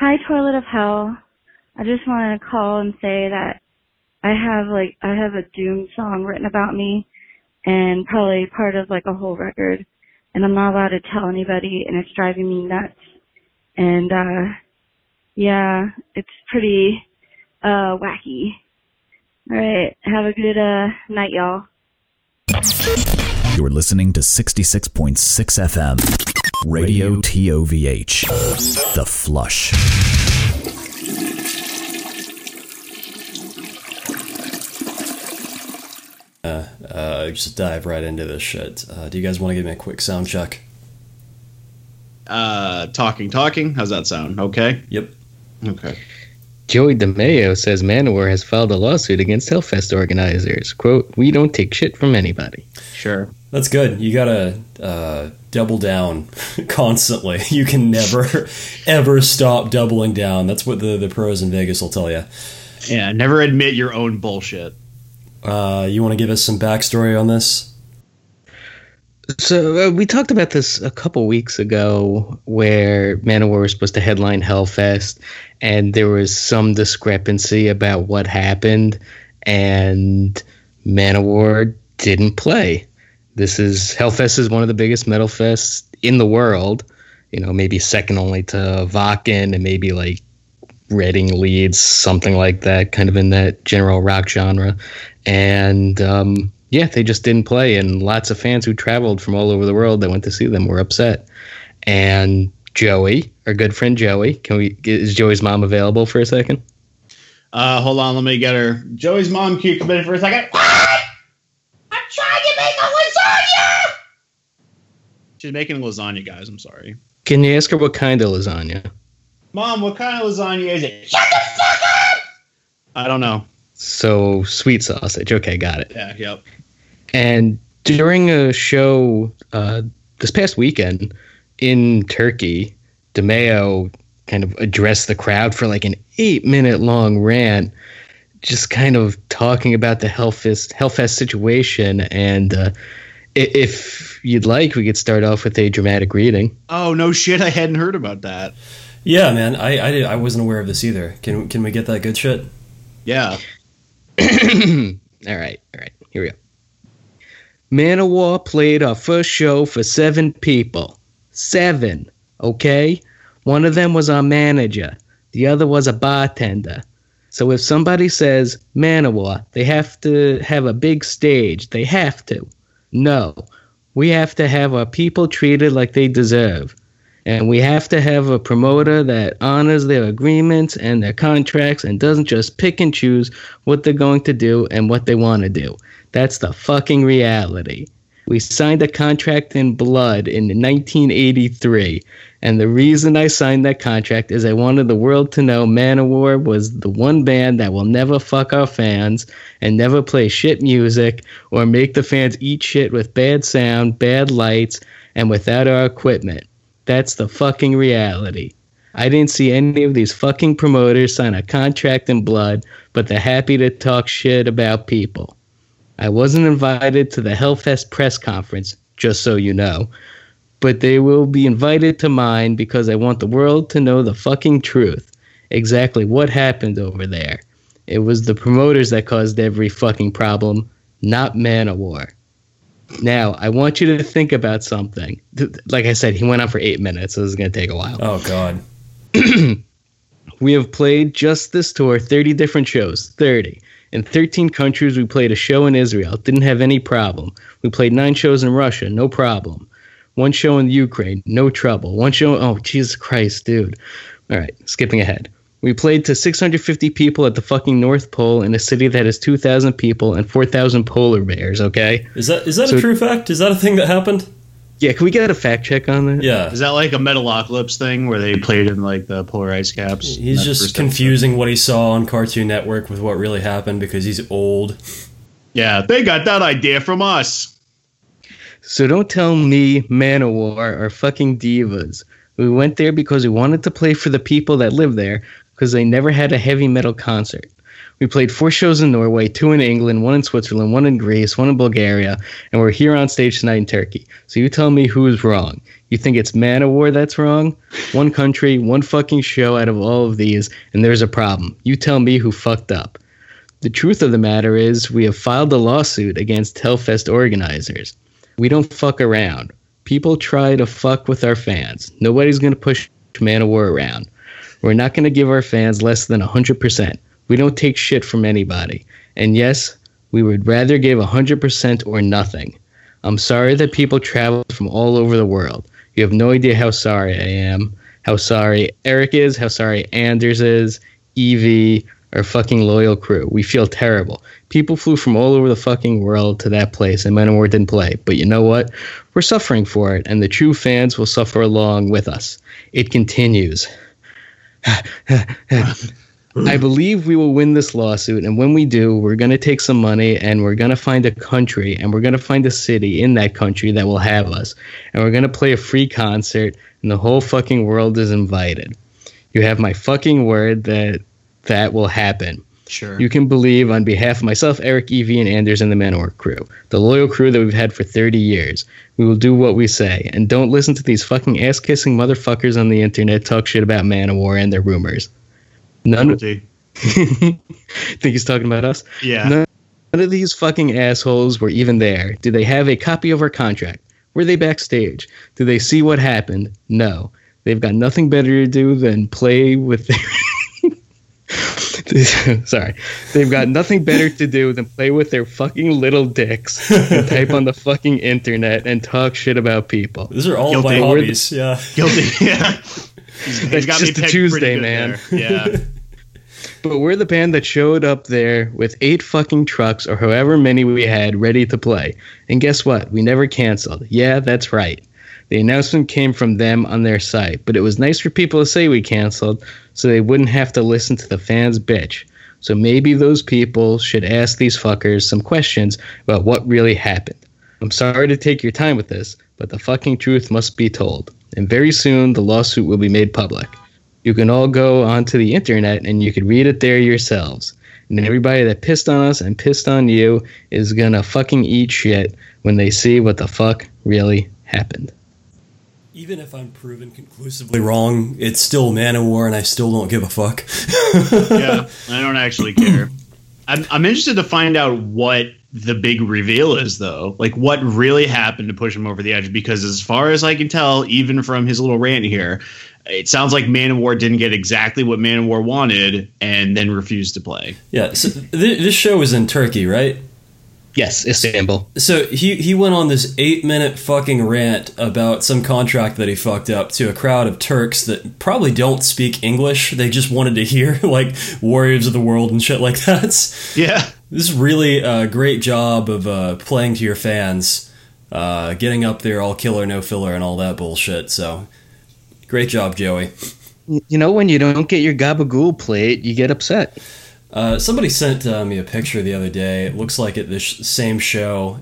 Hi, Toilet of Hell. I just wanted to call and say that I have a doom song written about me and probably part of like a whole record, and I'm not allowed to tell anybody, and it's driving me nuts. And yeah, it's pretty wacky. All right, have a good night, y'all. You're listening to 66.6 FM. Radio TOVH. The Flush. Just dive right into this shit. Do you guys want to give me a quick sound check? Talking. How's that sound? Okay? Yep. Okay. Joey DeMayo says Manowar has filed a lawsuit against Hellfest organizers. Quote, "We don't take shit from anybody." Sure. That's good. You gotta double down constantly. You can never, ever stop doubling down. That's what the pros in Vegas will tell you. Yeah, never admit your own bullshit. You want to give us some backstory on this? So we talked about this a couple weeks ago where Manowar was supposed to headline Hellfest, and there was some discrepancy about what happened, and Manowar didn't play. Hellfest is one of the biggest metal fests in the world, maybe second only to Wacken and maybe like Reading, Leeds, something like that, kind of in that general rock genre. And they just didn't play, and lots of fans who traveled from all over the world that went to see them were upset. And Joey, our good friend Joey, is Joey's mom available for a second? Hold on, let me get her. Joey's mom, can you come in for a second? What? I'm trying to make a lasagna! She's making lasagna, guys, I'm sorry. Can you ask her what kind of lasagna? Mom, what kind of lasagna is it? Shut the fuck up! I don't know. So, sweet sausage. Okay, got it. Yeah, yep. And during a show this past weekend in Turkey, DeMayo kind of addressed the crowd for like an 8-minute long rant, just kind of talking about the Hellfest situation. And if you'd like, we could start off with a dramatic reading. Oh, no shit, I hadn't heard about that. Yeah, man, I wasn't aware of this either. Can we get that good shit? Yeah. All right, here we go. Manowar played our first show for 7 people. 7, okay? One of them was our manager. The other was a bartender. So if somebody says Manowar, they have to have a big stage. They have to. No, we have to have our people treated like they deserve. And we have to have a promoter that honors their agreements and their contracts and doesn't just pick and choose what they're going to do and what they want to do. That's the fucking reality. We signed a contract in blood in 1983, and the reason I signed that contract is I wanted the world to know Manowar was the one band that will never fuck our fans and never play shit music or make the fans eat shit with bad sound, bad lights, and without our equipment. That's the fucking reality. I didn't see any of these fucking promoters sign a contract in blood, but they're happy to talk shit about people. I wasn't invited to the Hellfest press conference, just so you know, but they will be invited to mine because I want the world to know the fucking truth. Exactly what happened over there. It was the promoters that caused every fucking problem, not Manowar. Now, I want you to think about something. Like I said, he went on for 8 minutes, so this is going to take a while. Oh, God. We have played just this tour 30 different shows. 30. In 13 countries, we played a show in Israel. Didn't have any problem. We played 9 shows in Russia. No problem. 1 show in Ukraine. No trouble. 1 show... Oh, Jesus Christ, dude. All right, skipping ahead. We played to 650 people at the fucking North Pole in a city that has 2,000 people and 4,000 polar bears, okay? Is that a true fact? Is that a thing that happened? Yeah, can we get a fact check on that? Yeah. Is that like a Metalocalypse thing where they played in like the polar ice caps? He's just confusing what he saw on Cartoon Network with what really happened because he's old. Yeah, they got that idea from us. So don't tell me Manowar are fucking divas. We went there because we wanted to play for the people that live there because they never had a heavy metal concert. We played 4 shows in Norway, 2 in England, 1 in Switzerland, 1 in Greece, 1 in Bulgaria, and we're here on stage tonight in Turkey. So you tell me who's wrong. You think it's Manowar that's wrong? One country, one fucking show out of all of these, and there's a problem. You tell me who fucked up. The truth of the matter is, we have filed a lawsuit against Hellfest organizers. We don't fuck around. People try to fuck with our fans. Nobody's going to push Manowar around. We're not going to give our fans less than 100%. We don't take shit from anybody. And yes, we would rather give 100% or nothing. I'm sorry that people travel from all over the world. You have no idea how sorry I am, how sorry Eric is, how sorry Anders is, Evie, our fucking loyal crew. We feel terrible. People flew from all over the fucking world to that place, and Manowar didn't play. But you know what? We're suffering for it, and the true fans will suffer along with us. It continues. I believe we will win this lawsuit, and when we do, we're going to take some money, and we're going to find a country, and we're going to find a city in that country that will have us, and we're going to play a free concert, and the whole fucking world is invited. You have my fucking word that that will happen. Sure. You can believe on behalf of myself, Eric, Evie, and Anders, and the Manowar crew, the loyal crew that we've had for 30 years. We will do what we say, and don't listen to these fucking ass-kissing motherfuckers on the internet talk shit about Manowar and their rumors. Think he's talking about us? Yeah. None of these fucking assholes were even there. Do they have a copy of our contract? Were they backstage? Do they see what happened? No. They've got nothing better to do than play with their... Sorry. They've got nothing better to do than play with their fucking little dicks and type on the fucking internet and talk shit about people. These are all my hobbies. Yeah. Guilty. Yeah. That's just a Tuesday, man. Yeah. But we're the band that showed up there with 8 fucking trucks or however many we had ready to play. And guess what? We never canceled. Yeah, that's right. The announcement came from them on their site, but it was nice for people to say we canceled so they wouldn't have to listen to the fans bitch. So maybe those people should ask these fuckers some questions about what really happened. I'm sorry to take your time with this, but the fucking truth must be told. And very soon, the lawsuit will be made public. You can all go onto the internet and you can read it there yourselves. And everybody that pissed on us and pissed on you is gonna fucking eat shit when they see what the fuck really happened. Even if I'm proven conclusively wrong, it's still Manowar and I still don't give a fuck. Yeah, I don't actually care. I'm interested to find out what the big reveal is, though. Like, what really happened to push him over the edge? Because as far as I can tell, even from his little rant here, it sounds like Manowar didn't get exactly what Manowar wanted and then refused to play. Yeah, so this show was in Turkey, right? Yes, Istanbul. So he went on this 8-minute fucking rant about some contract that he fucked up to a crowd of Turks that probably don't speak English. They just wanted to hear, like, Warriors of the World and shit like that. Yeah. This is really a great job of playing to your fans, getting up there all killer, no filler, and all that bullshit. So, great job, Joey. You know, when you don't get your gabagool plate, you get upset. Somebody sent me a picture the other day. It looks like at this same show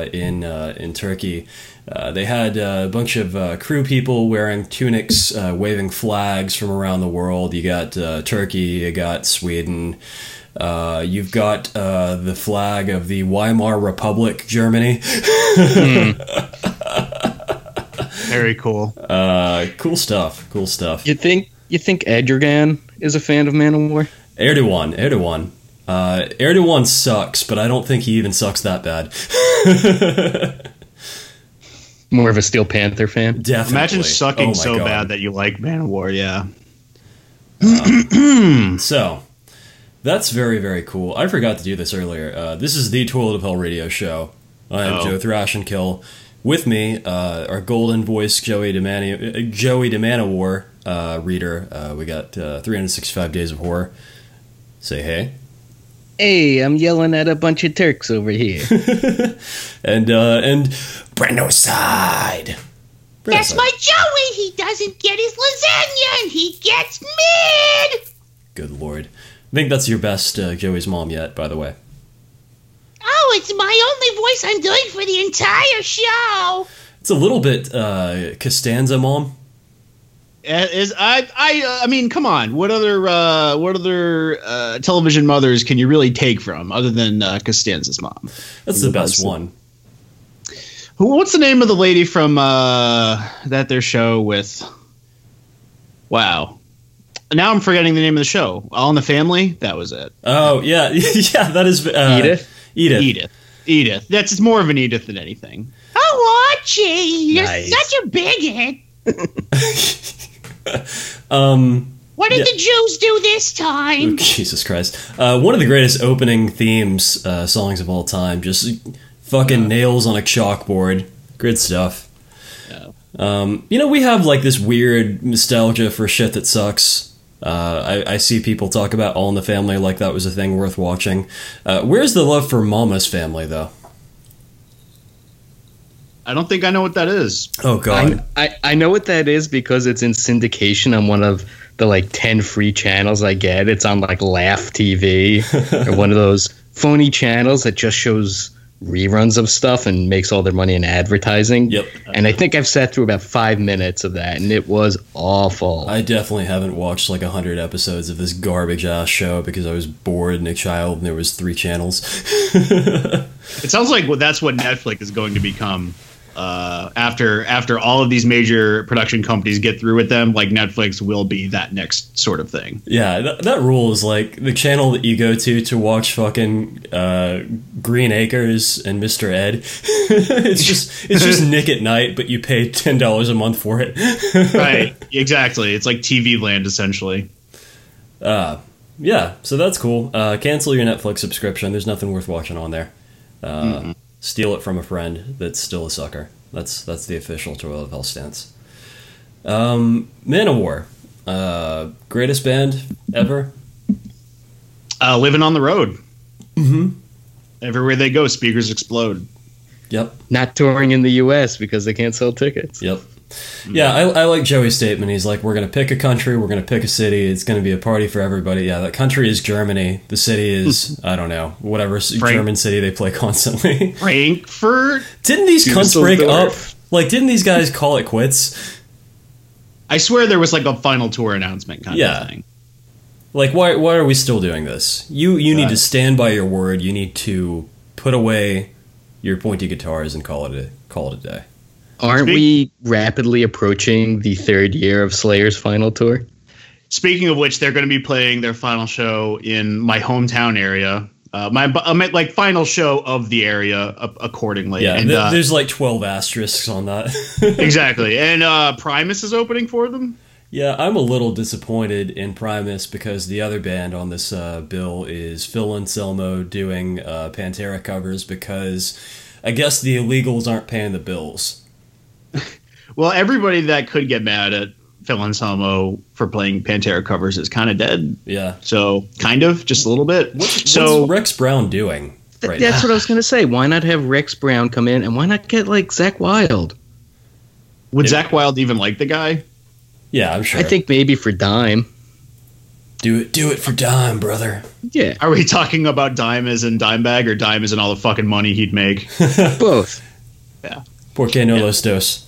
in Turkey. They had a bunch of crew people wearing tunics, waving flags from around the world. You got Turkey, you got Sweden. You've got the flag of the Weimar Republic, Germany. Very cool. Cool stuff. Cool stuff. You think Erdogan is a fan of Manowar? Erdogan. Erdogan sucks, but I don't think he even sucks that bad. More of a Steel Panther fan? Definitely. Imagine sucking Oh my so God. bad that you like Manowar, yeah. So, that's very, very cool. I forgot to do this earlier. This is the Toilet of Hell radio show. I am Joe Thrash and Kill. With me, our golden voice, Joey DeManowar reader. We got 365 Days of Horror. Say hey. Hey, I'm yelling at a bunch of Turks over here. and Brennoside. That's my Joey. He doesn't get his lasagna and he gets mad. Good lord. I think that's your best Joey's mom yet, by the way. Oh, it's my only voice I'm doing for the entire show. It's a little bit Costanza mom. I mean, come on. What other television mothers can you really take from other than Costanza's mom? That's the best one. What's the name of the lady from that their show with? Wow. Now I'm forgetting the name of the show. All in the Family? That was it. Oh, yeah. Yeah, that is... Edith. That's more of an Edith than anything. Oh, Archie, you're Nice. such a bigot. What did the Jews do this time? Jesus Christ. One of the greatest opening themes songs of all time. Just fucking nails on a chalkboard. Good stuff. Yeah. We have like this weird nostalgia for shit that sucks. I see people talk about All in the Family like that was a thing worth watching. Where's the love for Mama's Family, though? I don't think I know what that is. Oh, God. I know what that is because it's in syndication on one of the like 10 free channels I get. It's on like Laugh TV or one of those phony channels that just shows reruns of stuff and makes all their money in advertising. Yep. And I think I've sat through about 5 minutes of that, and it was awful. I definitely haven't watched like 100 episodes of this garbage ass show because I was bored and a child and there was 3 channels. It sounds like that's what Netflix is going to become. After all of these major production companies get through with them, like Netflix will be that next sort of thing. Yeah, that rule is like the channel that you go to watch fucking Green Acres and Mr. Ed. it's just Nick at Night, but you pay $10 a month for it. Right, exactly. It's like TV land, essentially. Yeah, so that's cool. Cancel your Netflix subscription. There's nothing worth watching on there. Steal it from a friend that's still a sucker. That's the official Toilet of Hell stance. Manowar, greatest band ever. Living on the road. Mm-hmm. Everywhere they go, speakers explode. Yep. Not touring in the U.S. because they can't sell tickets. Yep. Yeah, I like Joey's statement. He's like, we're going to pick a country, we're going to pick a city, it's going to be a party for everybody. Yeah, that country is Germany. The city is, I don't know, whatever German city they play constantly. Frankfurt? Didn't these cunts break up? Like, didn't these guys call it quits? I swear there was like a final tour announcement kind of thing. Like, why are we still doing this? You need to stand by your word. You need to put away your pointy guitars and call it a day. Aren't we rapidly approaching the 3rd year of Slayer's final tour? Speaking of which, they're going to be playing their final show in my hometown area. My final show of the area accordingly. Yeah, and, there's like 12 asterisks on that. Exactly. And Primus is opening for them? Yeah, I'm a little disappointed in Primus because the other band on this bill is Phil Anselmo doing Pantera covers because I guess the illegals aren't paying the bills. Well, everybody that could get mad at Phil Anselmo for playing Pantera covers is kind of dead. Yeah. So, kind of, just a little bit. What's Rex Brown doing right now? That's what I was going to say. Why not have Rex Brown come in, and why not get, like, Zakk Wylde? Would Zakk Wylde even like the guy? Yeah, I'm sure. I think maybe for dime. Do it for dime, brother. Yeah. Are we talking about dime as in dime bag or dime as in all the fucking money he'd make? Both. Yeah. Porque no los dos.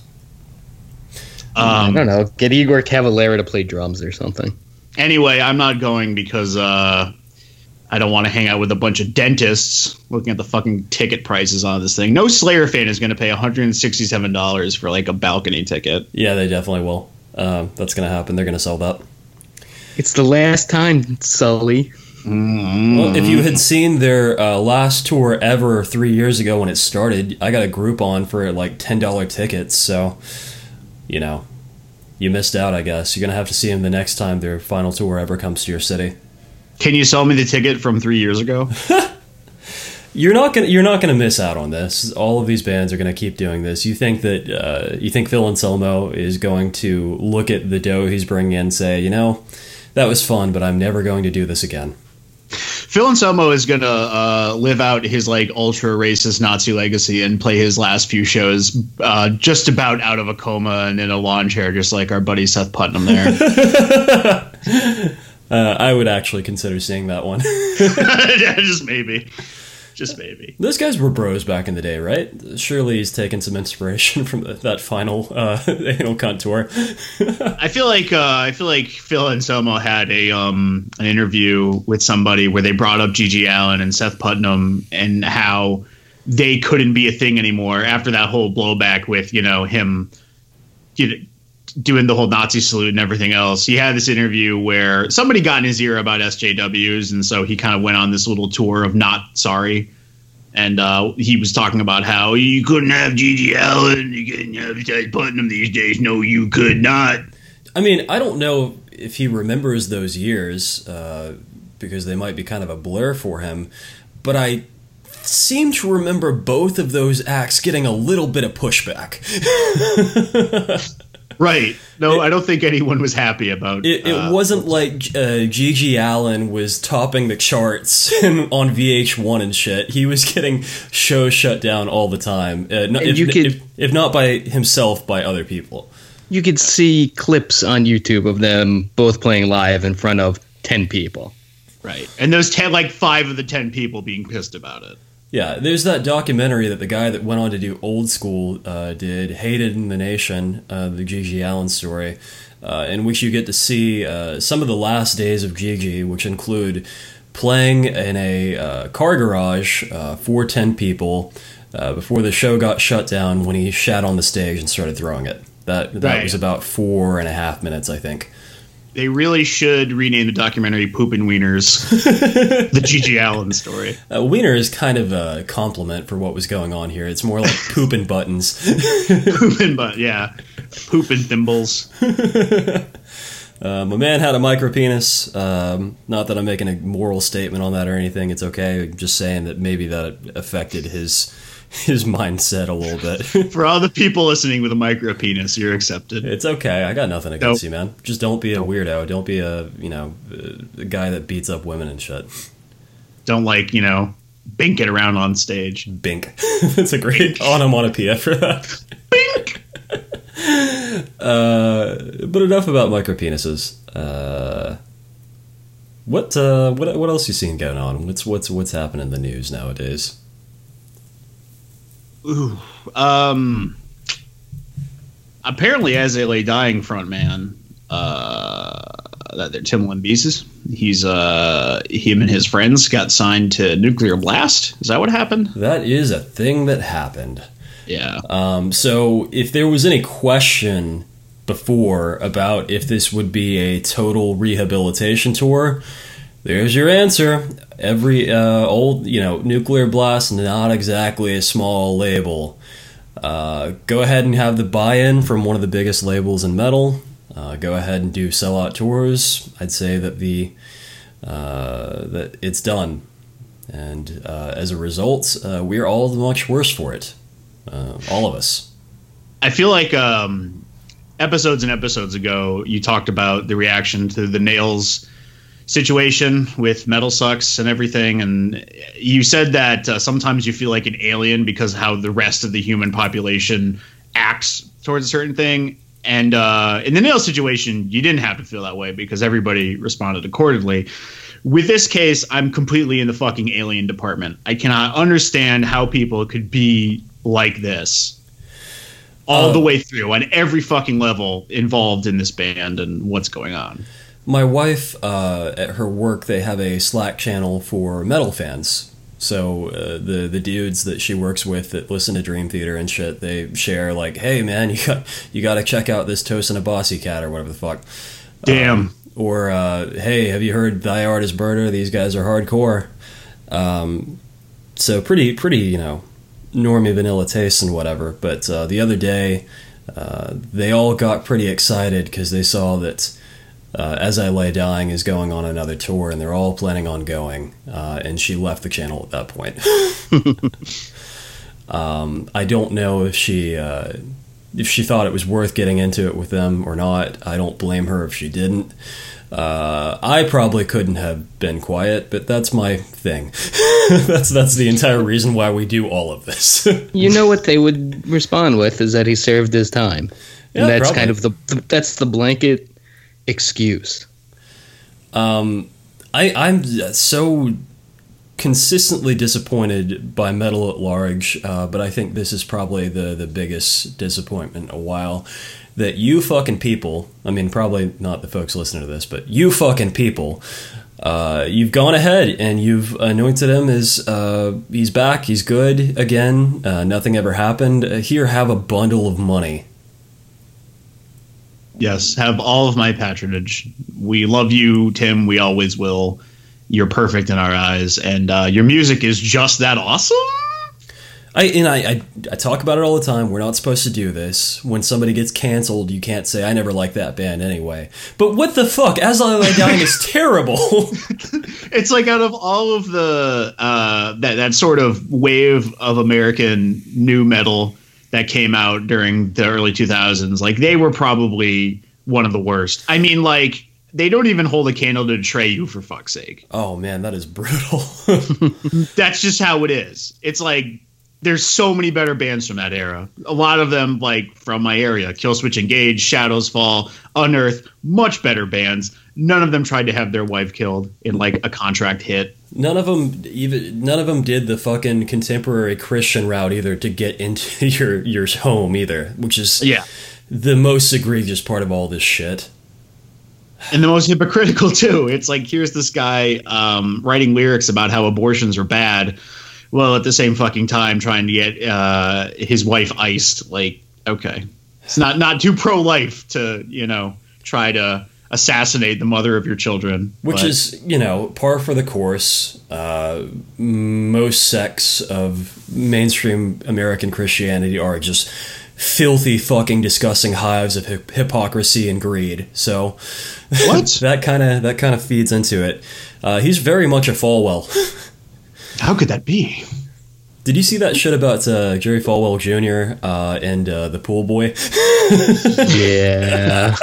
I don't know. Get Igor Cavalera to play drums or something. Anyway, I'm not going because I don't want to hang out with a bunch of dentists looking at the fucking ticket prices on this thing. No Slayer fan is going to pay $167 for like a balcony ticket. Yeah, they definitely will. That's going to happen. They're going to sell that. It's the last time, Sully. Well, if you had seen their last tour ever 3 years ago when it started, I got a Groupon for like $10 tickets, so, you missed out, I guess. You're going to have to see them the next time their final tour ever comes to your city. Can you sell me the ticket from 3 years ago? You're not gonna miss out on this. All of these bands are gonna keep doing this. You think Phil Anselmo is going to look at the dough he's bringing in and say, that was fun, but I'm never going to do this again. Phil Anselmo is going to live out his like ultra racist Nazi legacy and play his last few shows just about out of a coma and in a lawn chair, just like our buddy Seth Putnam there. I would actually consider seeing that one. Yeah, just maybe. Those guys were bros back in the day, right? Surely he's taken some inspiration from that final anal cunt tour. I feel like Phil Anselmo had an interview with somebody where they brought up Gigi Allen and Seth Putnam and how they couldn't be a thing anymore after that whole blowback with, him doing the whole Nazi salute and everything else. He had this interview where somebody got in his ear about SJWs, and so he kind of went on this little tour of not sorry. And he was talking about how you couldn't have Gigi Allen, you couldn't have Ted Putnam these days. No, you could not. I mean, I don't know if he remembers those years because they might be kind of a blur for him, but I seem to remember both of those acts getting a little bit of pushback. Right. No, I don't think anyone was happy about it. It wasn't like Gigi Allen was topping the charts on VH1 and shit. He was getting shows shut down all the time. If not by himself, by other people. You could see clips on YouTube of them both playing live in front of 10 people. Right. And those 10, like 5 of the 10 people being pissed about it. Yeah, there's that documentary that the guy that went on to do Old School did, Hated in the Nation, the Gigi Allen story, in which you get to see some of the last days of Gigi, which include playing in a car garage for 10 people before the show got shut down when he shat on the stage and started throwing it. That Right. was about 4.5 minutes, I think. They really should rename the documentary Poopin' Wieners, the Gigi Allen story. Wiener is kind of a compliment for what was going on here. It's more like poopin' buttons. Poopin' Poopin' thimbles. My man had a micro penis. Not that I'm making a moral statement on that or anything. It's okay. I'm just saying that maybe that affected his mindset a little bit. For all the people listening with a micro penis, you're accepted. It's okay. I got nothing against you, man. Just don't be a weirdo. Don't be a guy that beats up women and shit. Don't bink it around on stage. Bink. That's a great onomatopoeia for that. Bink. But enough about micro penises. What else you seen going on? What's happening in the news nowadays? Ooh, apparently, as a dying frontman, that they're Tim Lambesis. He's him and his friends got signed to Nuclear Blast. Is that what happened? That is a thing that happened. Yeah. So if there was any question before about if this would be a total rehabilitation tour, there's your answer. Every old, Nuclear Blast, not exactly a small label. Go ahead and have the buy-in from one of the biggest labels in metal. Go ahead and do sellout tours. I'd say that that it's done, and as a result, we're all much worse for it. All of us. I feel like episodes and episodes ago, you talked about the reaction to the Nails situation with Metal Sucks and everything, and you said that sometimes you feel like an alien because how the rest of the human population acts towards a certain thing, and in the Nails situation you didn't have to feel that way because everybody responded accordingly. With this case, I'm completely in the fucking alien department. I cannot understand how people could be like this all the way through on every fucking level involved in this band and what's going on. My wife, at her work, they have a Slack channel for metal fans. So the dudes that she works with that listen to Dream Theater and shit, they share like, "Hey man, you got to check out this Tosin Abasi cat or whatever the fuck." Damn. Or hey, have you heard Thy Art Is Murder? These guys are hardcore. So pretty normie vanilla taste and whatever. But the other day, they all got pretty excited because they saw that. As I Lay Dying is going on another tour, and they're all planning on going, and she left the channel at that point. I don't know if she thought it was worth getting into it with them or not. I don't blame her if she didn't. I probably couldn't have been quiet, but that's my thing. That's the entire reason why we do all of this. You know what they would respond with is that he served his time, and Yeah, that's probably. kind of that's the blanket excuse. I'm so consistently disappointed by metal at large, but I think this is probably the biggest disappointment in a while. That you fucking people, I mean, probably not the folks listening to this, but you fucking people you've gone ahead and you've anointed him as he's back, he's good again, nothing ever happened. Here, have a bundle of money. Yes, have all of my patronage. We love you, Tim. We always will. You're perfect in our eyes, and your music is just that awesome. I talk about it all the time. We're not supposed to do this. When somebody gets canceled, you can't say, I never liked that band anyway. But what the fuck? As I Lay Dying is terrible. It's like out of all of the that sort of wave of American new metal that came out during the early 2000s, like they were probably one of the worst. I mean, like, they don't even hold a candle to Atreyu, for fuck's sake. Oh man, that is brutal. That's just how it is. It's like, there's so many better bands from that era. A lot of them, like, from my area. Killswitch Engage, Shadows Fall, Unearth, much better bands. None of them tried to have their wife killed in, like, a contract hit. None of them did the fucking contemporary Christian route either to get into your home either, which is the most egregious part of all this shit. And the most hypocritical, too. It's like, here's this guy writing lyrics about how abortions are bad, well, at the same fucking time trying to get his wife iced. Like, okay. It's not too pro-life to, try to assassinate the mother of your children. Which is, par for the course. Most sects of mainstream American Christianity are just filthy, fucking disgusting hives of hypocrisy and greed. So what? that kind of feeds into it. He's very much a Falwell. How could that be? Did you see that shit about Jerry Falwell Jr. And the pool boy? Yeah.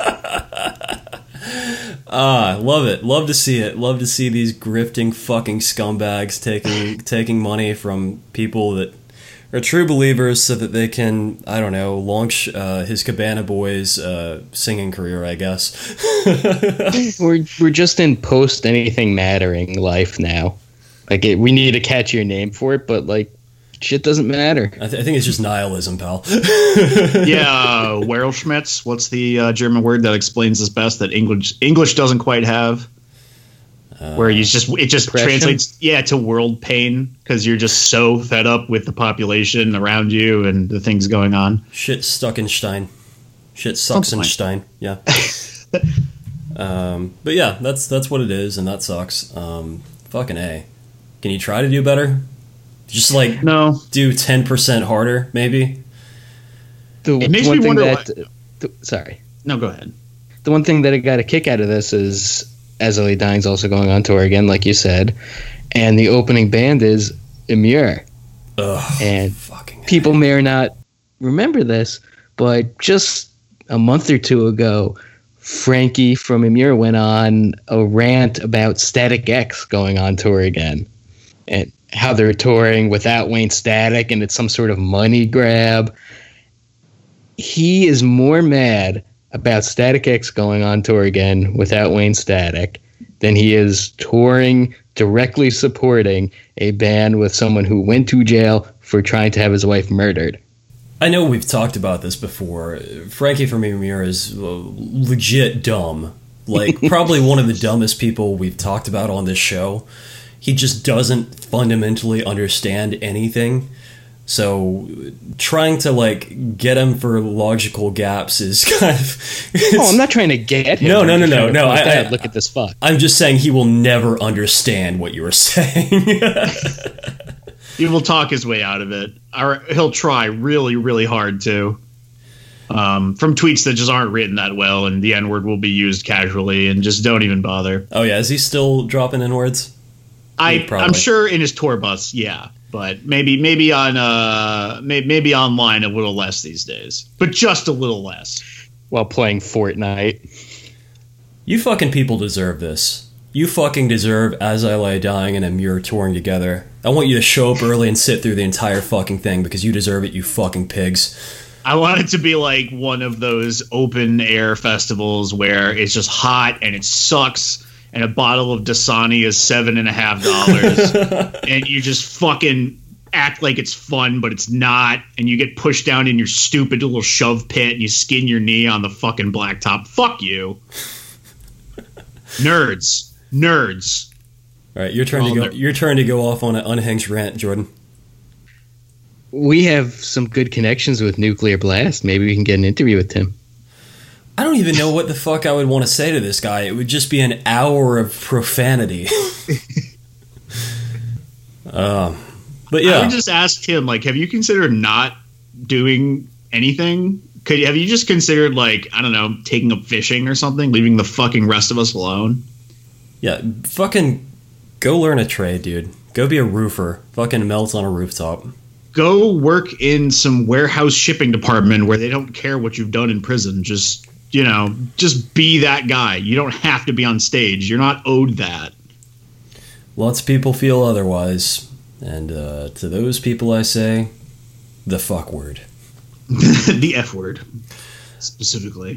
Love it. Love to see it. Love to see these grifting fucking scumbags taking money from people that are true believers so that they can, I don't know, launch his Cabana Boys singing career, I guess. We're just in post anything mattering life now. Like, we need a catchier name for it, but, like, shit doesn't matter. I think it's just nihilism, pal. Yeah, Werelschmitz. What's the German word that explains this best that English doesn't quite have? Where it just depression? Translates, to world pain, because you're just so fed up with the population around you and the things going on. Shit stuck in Stein. Shit sucks in Stein. Yeah. But yeah, that's what it is, and that sucks. Fucking A. Can you try to do better? Just like no, do 10% harder, maybe. It makes me wonder. Sorry. No, go ahead. The one thing that I got a kick out of this is As I Lay Dying's also going on tour again, like you said, and the opening band is Emmure. Ugh, and people may or not remember this, but just a month or two ago, Frankie from Emmure went on a rant about Static X going on tour again, and how they're touring without Wayne Static, and it's some sort of money grab. He is more mad about Static X going on tour again without Wayne Static than he is touring directly supporting a band with someone who went to jail for trying to have his wife murdered. I know we've talked about this before. Frankie from Emmure is legit dumb. Like, probably one of the dumbest people we've talked about on this show. He just doesn't fundamentally understand anything. So trying to, like, get him for logical gaps is kind of... I'm not trying to get him. No. Look at this fuck. I'm just saying he will never understand what you were saying. He will talk his way out of it. Or he'll try really, really hard to. From tweets that just aren't written that well, and the N-word will be used casually, and just don't even bother. Oh, yeah. Is he still dropping N-words? I'm sure in his tour bus, yeah. But maybe on maybe online a little less these days. But just a little less. While playing Fortnite. You fucking people deserve this. You fucking deserve As I Lay Dying and Emmure touring together. I want you to show up early and sit through the entire fucking thing because you deserve it, you fucking pigs. I want it to be like one of those open air festivals where it's just hot and it sucks and a bottle of Dasani is $7.50 and you just fucking act like it's fun, but it's not, and you get pushed down in your stupid little shove pit and you skin your knee on the fucking blacktop. Fuck you. Nerds. Nerds. All right, your turn to go. Your turn to go off on an unhinged rant, Jordan. We have some good connections with Nuclear Blast. Maybe we can get an interview with Tim. I don't even know what the fuck I would want to say to this guy. It would just be an hour of profanity. But yeah, I would just ask Tim, like, have you considered not doing anything? Have you just considered, like, I don't know, taking up fishing or something, leaving the fucking rest of us alone? Yeah, fucking go learn a trade, dude. Go be a roofer. Fucking melt on a rooftop. Go work in some warehouse shipping department where they don't care what you've done in prison. Just, just be that guy. You don't have to be on stage. You're not owed that. Lots of people feel otherwise. And to those people I say, the fuck word. The F word, specifically.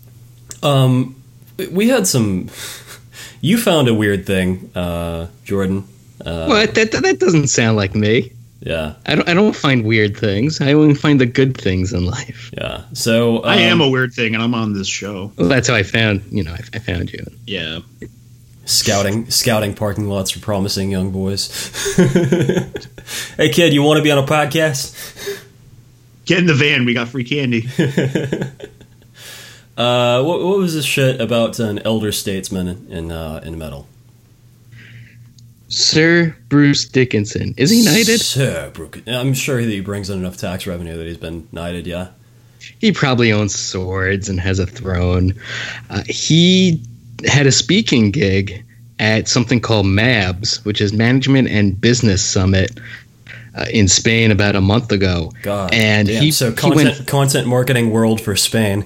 We had some... You found a weird thing, Jordan. What? That doesn't sound like me. Yeah. I don't find weird things. I only find the good things in life. Yeah. So I am a weird thing, and I'm on this show. Well, that's how I found. I found you. Yeah. Scouting parking lots for promising young boys. Hey, kid, you want to be on a podcast? Get in the van. We got free candy. What was this shit about an elder statesman in metal? Sir Bruce Dickinson. Is he knighted? Sir Bruce. I'm sure that he brings in enough tax revenue that he's been knighted, yeah. He probably owns swords and has a throne. He had a speaking gig at something called MABS, which is Management and Business Summit, in Spain about a month ago. God, and damn. Content marketing world for Spain.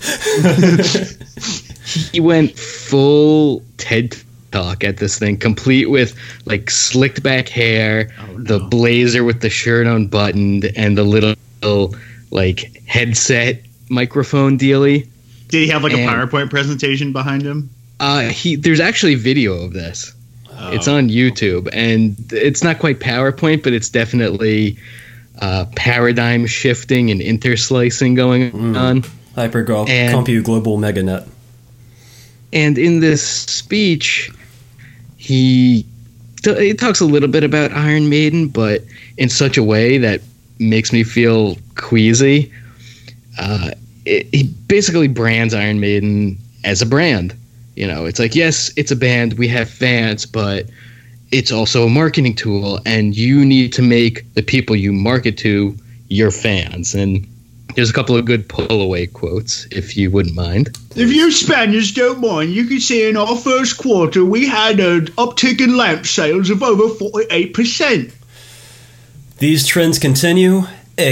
He went full TED Talk at this thing, complete with like slicked back hair, the blazer with the shirt unbuttoned, and the little like headset microphone dealy. Did he have like a PowerPoint presentation behind him? There's actually video of this. It's on YouTube, and it's not quite PowerPoint, but it's definitely paradigm shifting and interslicing going on. Compute global meganet. And in this speech, he talks a little bit about Iron Maiden, but in such a way that makes me feel queasy. He basically brands Iron Maiden as a brand. It's like, yes, it's a band, we have fans, but it's also a marketing tool, and you need to make the people you market to your fans. And there's a couple of good pull-away quotes, if you wouldn't mind. If you Spaniards don't mind, you can see in our first quarter we had an uptick in lamp sales of over 48%. These trends continue.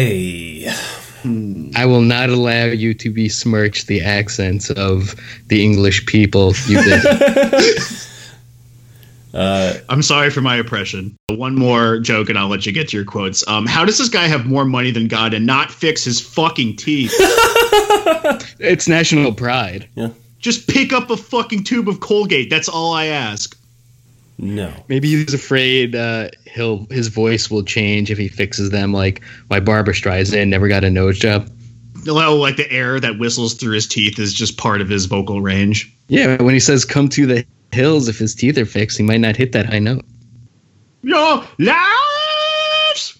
I will not allow you to besmirch the accents of the English people you did. I'm sorry for my oppression. One more joke and I'll let you get to your quotes. How does this guy have more money than God and not fix his fucking teeth? It's national pride. Yeah. Just pick up a fucking tube of Colgate. That's all I ask. No. Maybe he's afraid his voice will change if he fixes them, like my Barbra Streisand never got a nose job. Like the air that whistles through his teeth is just part of his vocal range. Yeah, when he says come to the hills, if his teeth are fixed, he might not hit that high note. Your lives!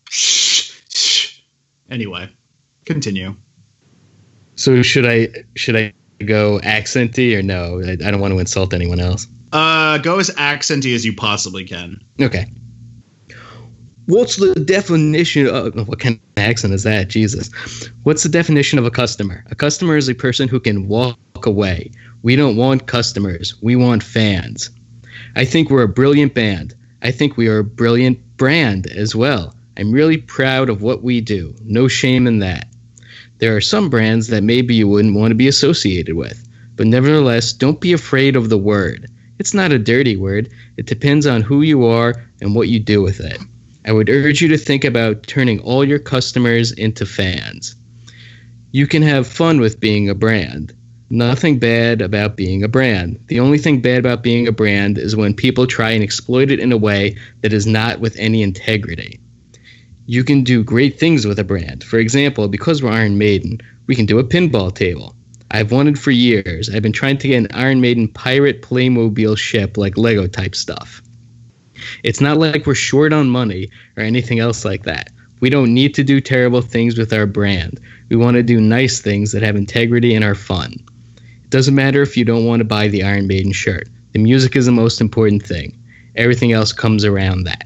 Anyway, continue. So should I go accenty or no? I don't want to insult anyone else. Go as accenty as you possibly can. Okay. What's the definition of what kind of accent is that? Jesus. What's the definition of a customer? A customer is a person who can walk away. We don't want customers. We want fans. I think we're a brilliant band. I think we are a brilliant brand as well. I'm really proud of what we do. No shame in that. There are some brands that maybe you wouldn't want to be associated with, but nevertheless, don't be afraid of the word. It's not a dirty word. It depends on who you are and what you do with it. I would urge you to think about turning all your customers into fans. You can have fun with being a brand. Nothing bad about being a brand. The only thing bad about being a brand is when people try and exploit it in a way that is not with any integrity. You can do great things with a brand. For example, because we're Iron Maiden, we can do a pinball table. I've wanted for years. I've been trying to get an Iron Maiden pirate Playmobil ship, like Lego type stuff. It's not like we're short on money or anything else like that. We don't need to do terrible things with our brand. We want to do nice things that have integrity and are fun. It doesn't matter if you don't want to buy the Iron Maiden shirt. The music is the most important thing. Everything else comes around that.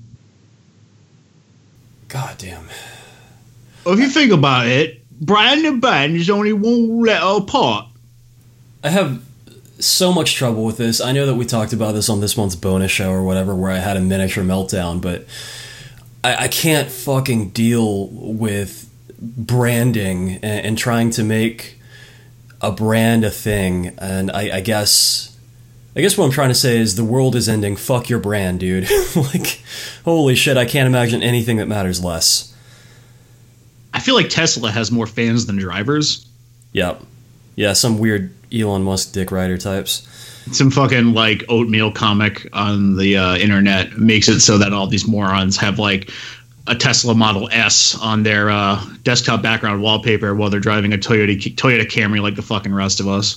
God damn. Well, if you think about it, brand and band is only one letter apart. I have so much trouble with this. I know that we talked about this on this month's bonus show or whatever, where I had a miniature meltdown, but I can't fucking deal with branding and trying to make a brand a thing. And I guess what I'm trying to say is the world is ending. Fuck your brand, dude. Like, holy shit, I can't imagine anything that matters less. I feel like Tesla has more fans than drivers. Yep. Yeah, some weird Elon Musk dick rider types. Some fucking like oatmeal comic on the internet makes it so that all these morons have like a Tesla Model S on their desktop background wallpaper while they're driving a Toyota Camry like the fucking rest of us.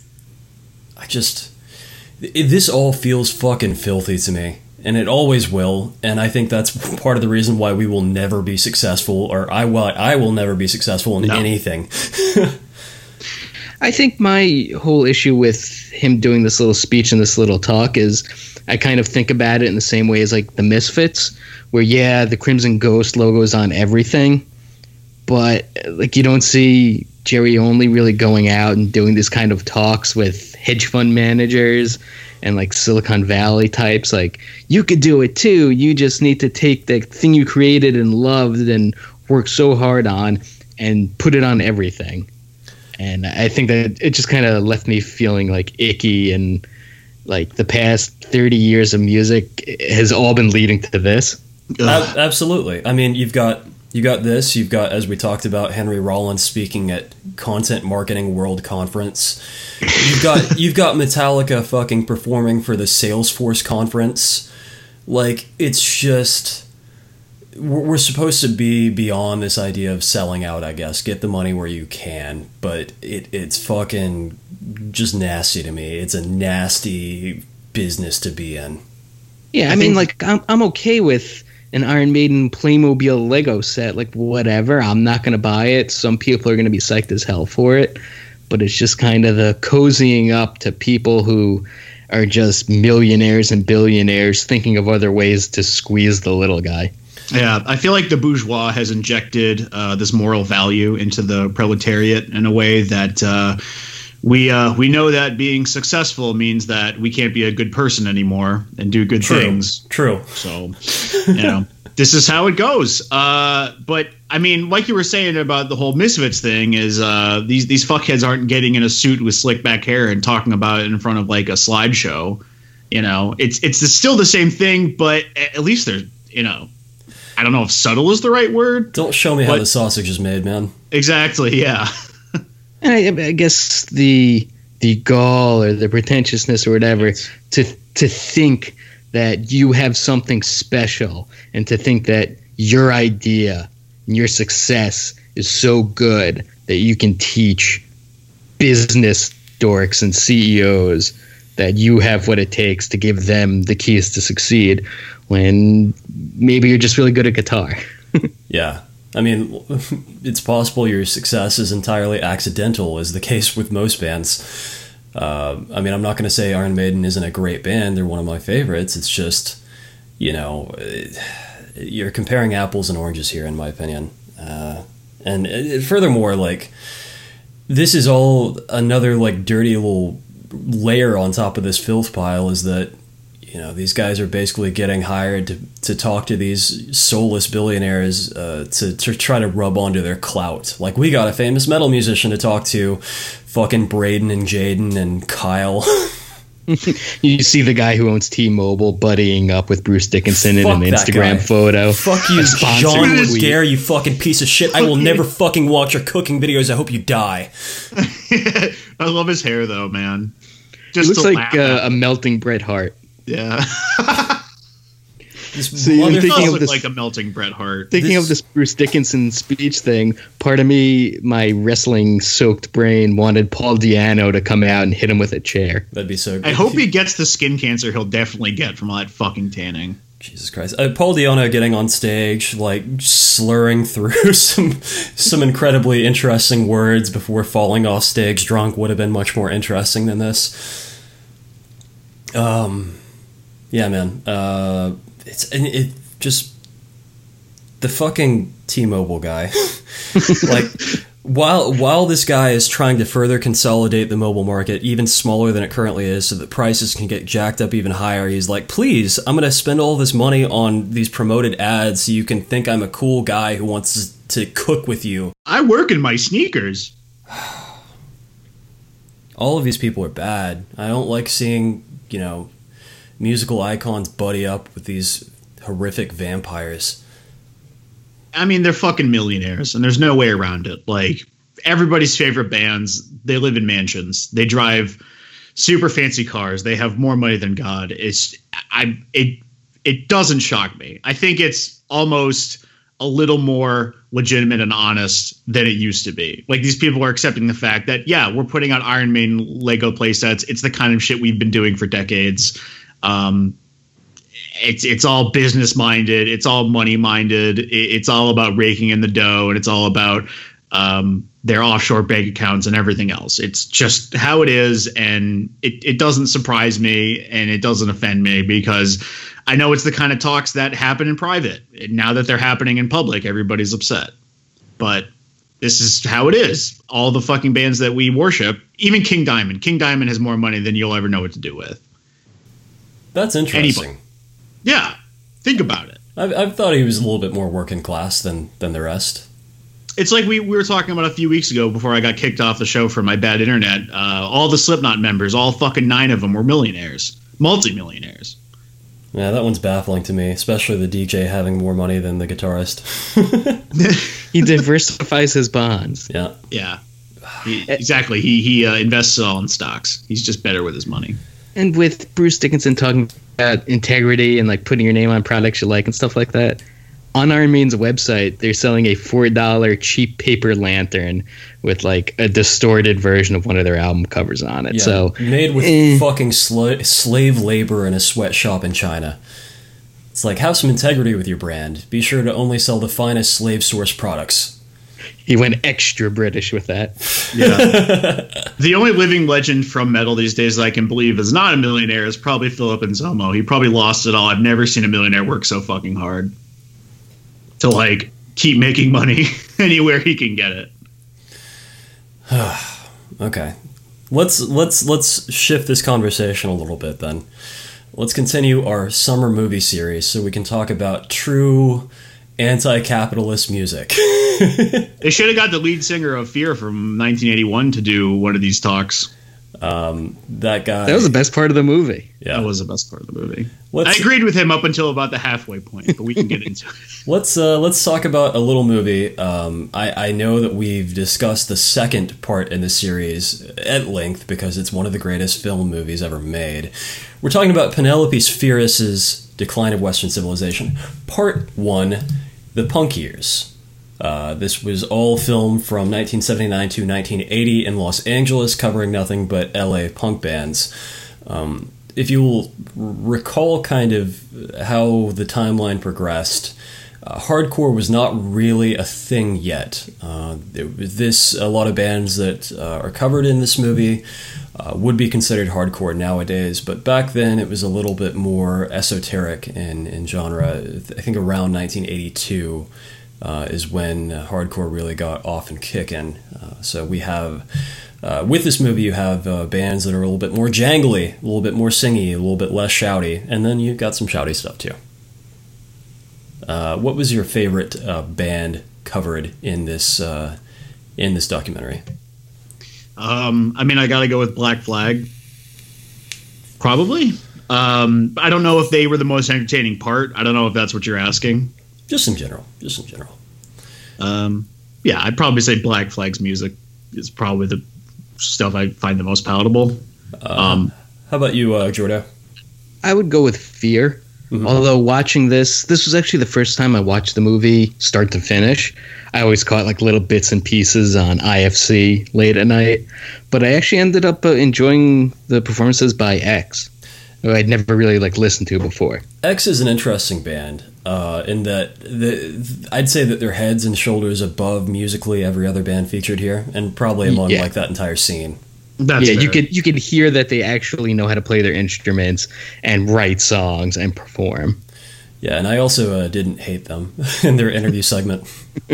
This all feels fucking filthy to me. And it always will, and I think that's part of the reason why we will never be successful, or I will never be successful in anything. I think my whole issue with him doing this little speech and this little talk is I kind of think about it in the same way as like the Misfits, where the Crimson Ghost logo is on everything, but like you don't see Jerry Only really going out and doing this kind of talks with hedge fund managers and like Silicon Valley types, like, you could do it too. You just need to take the thing you created and loved and worked so hard on and put it on everything. And I think that it just kind of left me feeling like icky, and like the past 30 years of music has all been leading to this. Absolutely. I mean, you've got this, you've got, as we talked about, Henry Rollins speaking at Content Marketing World Conference. You've got Metallica fucking performing for the Salesforce conference. Like, it's just, we're supposed to be beyond this idea of selling out, I guess. Get the money where you can, but it's fucking just nasty to me. It's a nasty business to be in. Yeah, I mean, like, I'm okay with an Iron Maiden Playmobil Lego set, like, whatever. I'm not going to buy it. Some people are going to be psyched as hell for it. But it's just kind of the cozying up to people who are just millionaires and billionaires thinking of other ways to squeeze the little guy. Yeah, I feel like the bourgeois has injected this moral value into the proletariat in a way that we know that being successful means that we can't be a good person anymore and do good things. True. So, this is how it goes. But I mean, like you were saying about the whole Misfits thing, is these fuckheads aren't getting in a suit with slick back hair and talking about it in front of like a slideshow. It's still the same thing, but at least there's, I don't know if subtle is the right word. Don't show me how the sausage is made, man. Exactly. Yeah. And I guess the gall or the pretentiousness or whatever to think that you have something special and to think that your idea and your success is so good that you can teach business dorks and CEOs that you have what it takes to give them the keys to succeed when maybe you're just really good at guitar. Yeah. I mean, it's possible your success is entirely accidental, is the case with most bands. I mean, I'm not going to say Iron Maiden isn't a great band. They're one of my favorites. It's just, you're comparing apples and oranges here, in my opinion. And furthermore, like, this is all another, like, dirty little layer on top of this filth pile, is that, these guys are basically getting hired to talk to these soulless billionaires to try to rub onto their clout. Like, we got a famous metal musician to talk to, fucking Braden and Jaden and Kyle. You see the guy who owns T-Mobile buddying up with Bruce Dickinson in an Instagram photo. Fuck you, John Laguerre, you fucking piece of shit. I will never fucking watch your cooking videos. I hope you die. I love his hair, though, man. Just looks like a melting Bret Hart. Yeah. This So you're mother- thinking Does of look this- like a melting Bret Hart. Thinking of this Bruce Dickinson speech thing, part of me, my wrestling-soaked brain, wanted Paul Diano to come out and hit him with a chair. That'd be so good. I hope he gets the skin cancer he'll definitely get from all that fucking tanning. Jesus Christ. Paul Diano getting on stage, like, slurring through some incredibly interesting words before falling off stage drunk would have been much more interesting than this. Yeah, man. It just... The fucking T-Mobile guy. Like... While this guy is trying to further consolidate the mobile market even smaller than it currently is so that prices can get jacked up even higher, he's like, please, I'm going to spend all this money on these promoted ads so you can think I'm a cool guy who wants to cook with you. I work in my sneakers. All of these people are bad. I don't like seeing, musical icons buddy up with these horrific vampires. I mean, they're fucking millionaires, and there's no way around it. Like, everybody's favorite bands, they live in mansions. They drive super fancy cars. They have more money than God. It doesn't shock me. I think it's almost a little more legitimate and honest than it used to be. Like, these people are accepting the fact that, yeah, we're putting out Iron Maiden Lego playsets. It's the kind of shit we've been doing for decades. It's all business minded. It's all money minded. It's all about raking in the dough, and it's all about their offshore bank accounts and everything else. It's just how it is, and it doesn't surprise me, and it doesn't offend me because I know it's the kind of talks that happen in private. Now that they're happening in public, everybody's upset. But this is how it is. All the fucking bands that we worship, even King Diamond. King Diamond has more money than you'll ever know what to do with. That's interesting. Anybody. Yeah, think about it. I've thought he was a little bit more working class than the rest. It's like we were talking about a few weeks ago before I got kicked off the show for my bad internet. All the Slipknot members, all fucking 9 of them, were millionaires, multi-millionaires. Yeah, that one's baffling to me, especially the DJ having more money than the guitarist. He diversifies his bonds. Yeah. Yeah, exactly. He invests it all in stocks. He's just better with his money. And with Bruce Dickinson talking about integrity and like putting your name on products you like and stuff like that, on Iron Maiden's website, they're selling a $4 cheap paper lantern with like a distorted version of one of their album covers on it. Yeah, So made with fucking slave labor in a sweatshop in China. It's like, have some integrity with your brand. Be sure to only sell the finest slave source products. he went extra British with that. Yeah. The only living legend from metal these days that I can believe is not a millionaire is probably Philip Anselmo. He probably lost it all. I've never seen a millionaire work so fucking hard to like keep making money anywhere he can get it. Okay. Let's shift this conversation a little bit then. Let's continue our summer movie series so we can talk about true anti-capitalist music. They should have got the lead singer of Fear from 1981 to do one of these talks. That guy. That was the best part of the movie. Yeah. That was the best part of the movie. Let's- I agreed with him up until about the halfway point, but we can get into it. Let's talk about a little movie. I know that we've discussed the second part in the series at length because it's one of the greatest film movies ever made. We're talking about Penelope Spheeris's Decline of Western Civilization, Part 1, The Punk Years. This was all filmed from 1979 to 1980 in Los Angeles, covering nothing but LA punk bands. If you will recall kind of how the timeline progressed, hardcore was not really a thing yet. A lot of bands that are covered in this movie would be considered hardcore nowadays, but back then it was a little bit more esoteric in genre. I think around 1982 is when hardcore really got off and kicking. So we have, with this movie, you have bands that are a little bit more jangly, a little bit more singy, a little bit less shouty, and then you've got some shouty stuff too. What was your favorite band covered in this documentary? I mean, I got to go with Black Flag. Probably. I don't know if they were the most entertaining part. I don't know if that's what you're asking. Just in general. Yeah, I'd probably say Black Flag's music is probably the stuff I find the most palatable. How about you, Jordo? I would go with Fear. Although watching this was actually the first time I watched the movie start to finish. I always caught like little bits and pieces on IFC late at night, but I actually ended up enjoying the performances by X, who I'd never really like listened to before. X is an interesting band in that I'd say that they're heads and shoulders above musically every other band featured here, and probably among like that entire scene. That's fair. you could hear that they actually know how to play their instruments and write songs and perform. Yeah, and I also didn't hate them in their interview segment.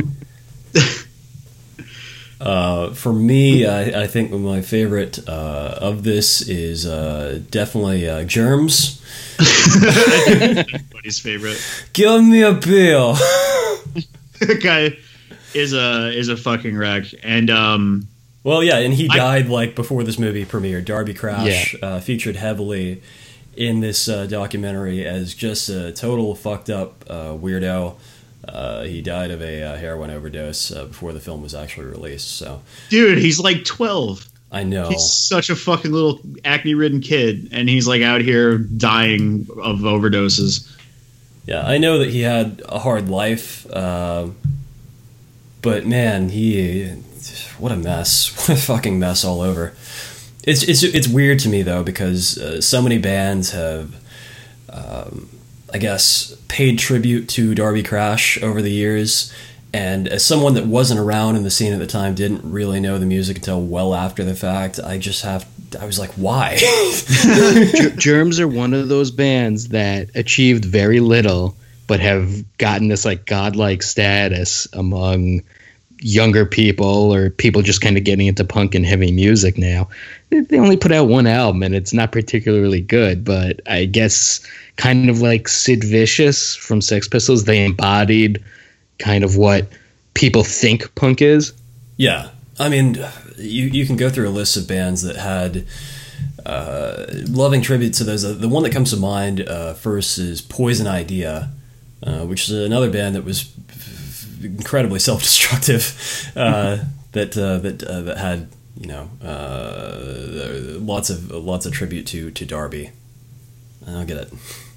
For me, I think my favorite of this is definitely Germs. Everybody's favorite. Give me a bill. That guy is a fucking wreck, and well, yeah, and he died like before this movie premiered. Darby Crash featured heavily in this documentary as just a total fucked up weirdo. He died of a heroin overdose before the film was actually released. So, dude, he's like 12. I know. He's such a fucking little acne-ridden kid, and he's like out here dying of overdoses. Yeah, I know that he had a hard life, but man, what a mess. What a fucking mess all over. It's weird to me, though, because so many bands have, I guess, paid tribute to Darby Crash over the years. And as someone that wasn't around in the scene at the time, didn't really know the music until well after the fact, I was like, why? Germs are one of those bands that achieved very little, but have gotten this like godlike status among younger people or people just kind of getting into punk and heavy music now. They only put out one album and it's not particularly good, but I guess kind of like Sid Vicious from Sex Pistols, they embodied kind of what people think punk is. Yeah. I mean, you can go through a list of bands that had loving tribute to those. The one that comes to mind first is Poison Idea, which is another band that was incredibly self-destructive, that had, you know, lots of tribute to Darby. I don't get it.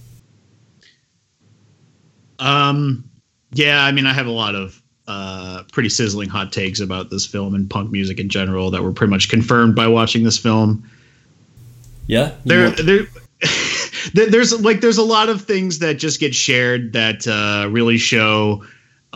Yeah, I mean, I have a lot of pretty sizzling hot takes about this film and punk music in general that were pretty much confirmed by watching this film. Yeah, there's a lot of things that just get shared that really show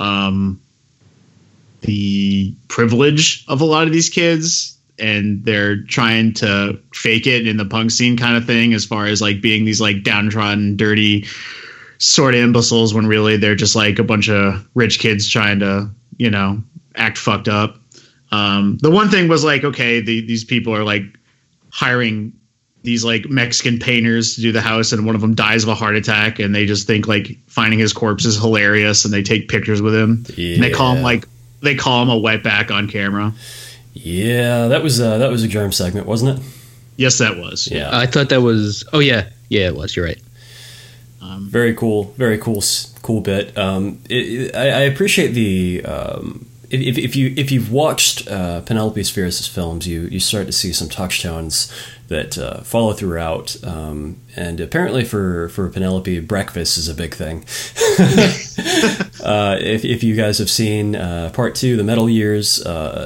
the privilege of a lot of these kids, and they're trying to fake it in the punk scene kind of thing, as far as like being these like downtrodden, dirty sort of imbeciles, when really they're just like a bunch of rich kids trying to, you know, act fucked up. The one thing was like, okay, these people are like hiring these like Mexican painters to do the house, and one of them dies of a heart attack, and they just think like finding his corpse is hilarious, and they take pictures with him. Yeah. And they call him a wetback on camera. Yeah, that was a Germ segment, wasn't it? Yes, that was. Yeah, I thought that was. Oh yeah, it was. You're right. Very cool bit. I appreciate the if you've watched Penelope Spheeris' films, you start to see some touchstones that follow throughout. And apparently for Penelope, breakfast is a big thing. If you guys have seen part 2, The Metal Years,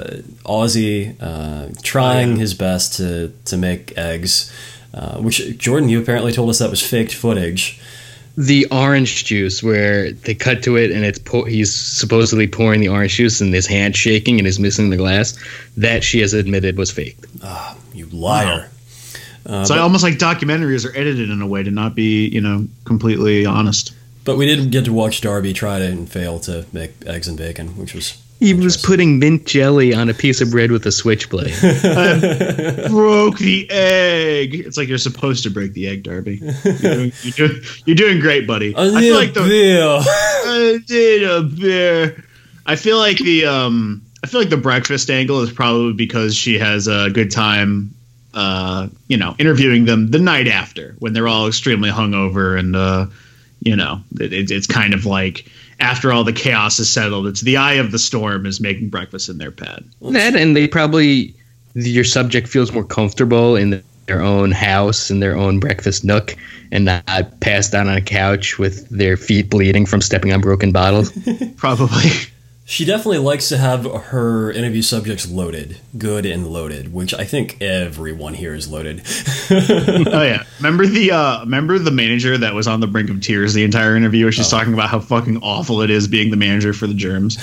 Ozzy trying his best to make eggs, which Jordan, you apparently told us that was faked footage. The orange juice, where they cut to it and he's supposedly pouring the orange juice and his hand shaking and is missing the glass, that she has admitted was faked. Ah, you liar. Wow. So almost like documentaries are edited in a way to not be, you know, completely honest. But we did get to watch Darby try to and fail to make eggs and bacon, which was... He was putting mint jelly on a piece of bread with a switchblade. I broke the egg. It's like you're supposed to break the egg, Darby. You're doing great, buddy. I need a beer. I need a beer. I feel like the breakfast angle is probably because she has a good time, interviewing them the night after when they're all extremely hungover, and it's kind of like, after all the chaos is settled, it's the eye of the storm is making breakfast in their pad. That, and they probably, your subject feels more comfortable in their their own house and their own breakfast nook and not passed out on a couch with their feet bleeding from stepping on broken bottles. Probably. She definitely likes to have her interview subjects loaded, good and loaded, which I think everyone here is loaded. Oh yeah, remember the manager that was on the brink of tears the entire interview? Where she's talking about how fucking awful it is being the manager for the Germs.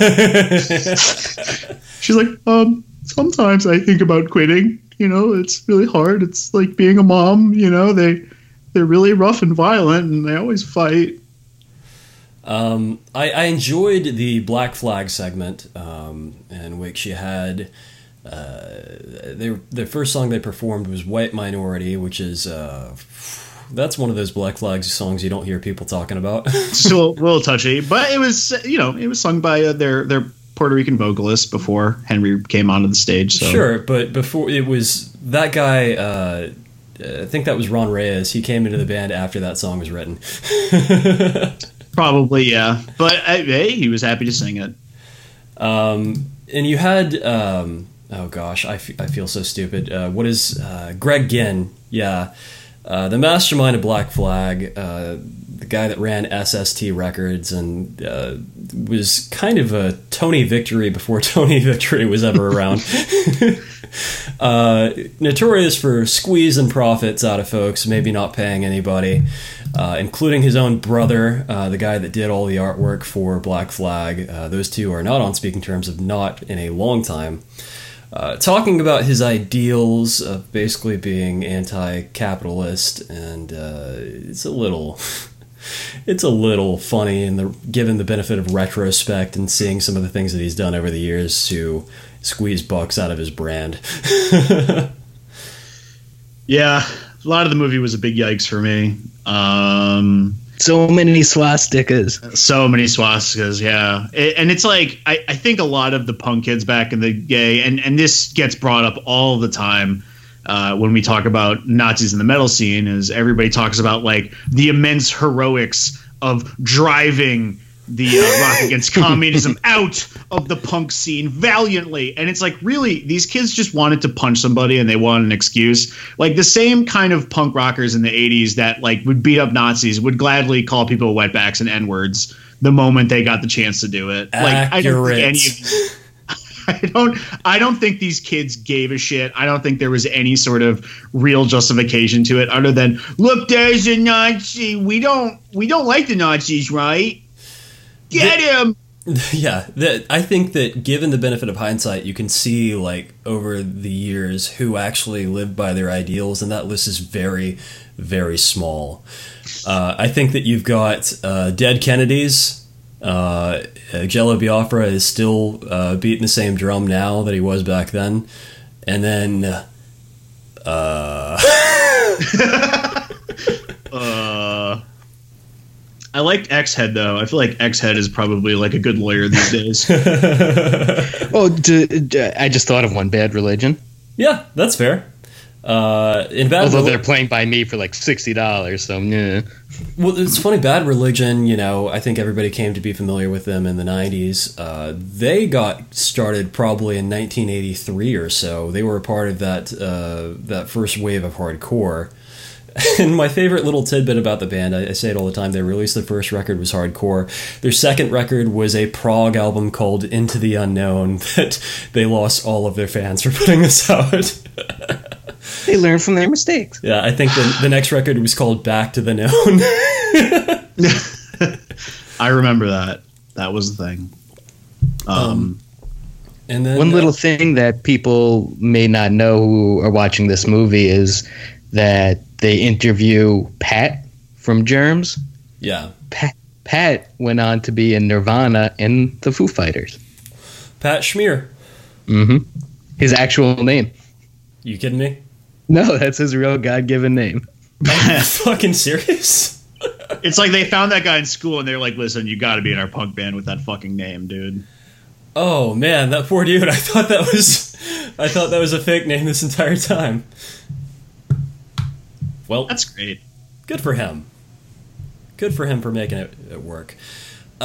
She's like, sometimes I think about quitting. You know, it's really hard. It's like being a mom. You know, they're really rough and violent, and they always fight. I enjoyed the Black Flag segment, in which you had the first song they performed was White Minority, which is that's one of those Black Flag songs you don't hear people talking about. Still a little touchy, but it was it was sung by their Puerto Rican vocalist before Henry came onto the stage. So. Sure, but before it was that guy. I think that was Ron Reyes. He came into the band after that song was written. Probably, yeah. But hey, he was happy to sing it. And you had, oh gosh, I feel so stupid. What is Greg Ginn? Yeah, the mastermind of Black Flag, the guy that ran SST Records and was kind of a Tony Victory before Tony Victory was ever around. Notorious for squeezing profits out of folks, maybe not paying anybody. Including his own brother, the guy that did all the artwork for Black Flag. Those two are not on speaking terms of not in a long time. Talking about his ideals of basically being anti-capitalist, and it's a little funny given the benefit of retrospect and seeing some of the things that he's done over the years to squeeze bucks out of his brand. Yeah. A lot of the movie was a big yikes for me. So many swastikas. Yeah. And it's like, I think a lot of the punk kids back in the day, and this gets brought up all the time when we talk about Nazis in the metal scene, is everybody talks about like the immense heroics of driving the Rock Against Communism out of the punk scene valiantly. And it's like, really, these kids just wanted to punch somebody and they wanted an excuse. Like the same kind of punk rockers in the 80s that like would beat up Nazis would gladly call people wetbacks and N-words the moment they got the chance to do it. Like, I don't think any of I don't think these kids gave a shit. I don't think there was any sort of real justification to it other than, look, there's a Nazi. We don't like the Nazis, right? Get him! Yeah, I think that given the benefit of hindsight, you can see, like, over the years who actually lived by their ideals, and that list is very, very small. I think that you've got Dead Kennedys. Jello Biafra is still beating the same drum now that he was back then. And then... I liked X-Head, though. I feel like X-Head is probably like a good lawyer these days. I just thought of one, Bad Religion. Yeah, that's fair. Although they're playing by me for like $60, so yeah. Well, it's funny, Bad Religion, I think everybody came to be familiar with them in the 90s. They got started probably in 1983 or so. They were a part of that first wave of hardcore. And my favorite little tidbit about the band, I say it all the time, they released their first record was hardcore. Their second record was a prog album called Into the Unknown that they lost all of their fans for putting this out. They learned from their mistakes. Yeah, I think the next record was called Back to the Known. I remember that. That was the thing. And then one little thing that people may not know who are watching this movie is that they interview Pat from Germs. Yeah. Pat went on to be in Nirvana and the Foo Fighters. Pat Schmier. Mm-hmm. His actual name. You kidding me? No, that's his real God-given name. Are you fucking serious? It's like they found that guy in school and they're like, listen, you gotta be in our punk band with that fucking name, dude. Oh man, that poor dude. I thought that was a fake name this entire time. Well, that's great. Good for him. Good for him for making it work.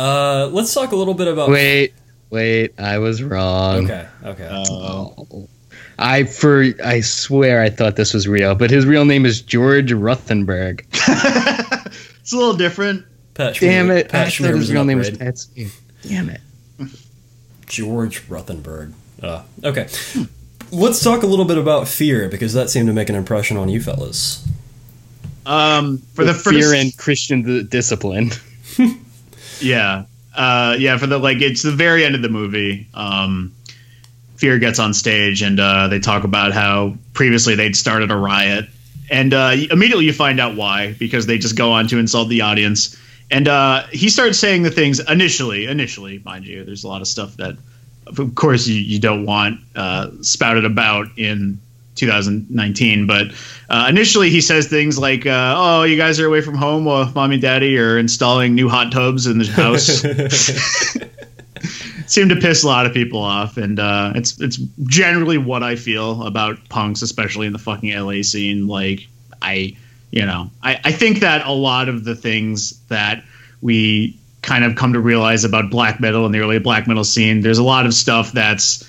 Let's talk a little bit about... Wait, I was wrong. Okay. I swear I thought this was real, but his real name is George Ruthenberg. It's a little different. Damn it! I thought his real name was Pat Smear. Damn it. George Ruthenberg. Okay. Let's talk a little bit about Fear, because that seemed to make an impression on you fellas. For the first Fear and Christian Discipline. Yeah. For the it's the very end of the movie. Fear gets on stage and they talk about how previously they'd started a riot, and immediately you find out why, because they just go on to insult the audience. And he starts saying the things initially, mind you, there's a lot of stuff that, of course, you don't want spouted about in 2019. But initially he says things like, oh, you guys are away from home while mommy and daddy are installing new hot tubs in the house. Seemed to piss a lot of people off. And it's generally what I feel about punks, especially in the fucking LA scene. Like, I think that a lot of the things that we kind of come to realize about black metal and the early black metal scene, there's a lot of stuff that's,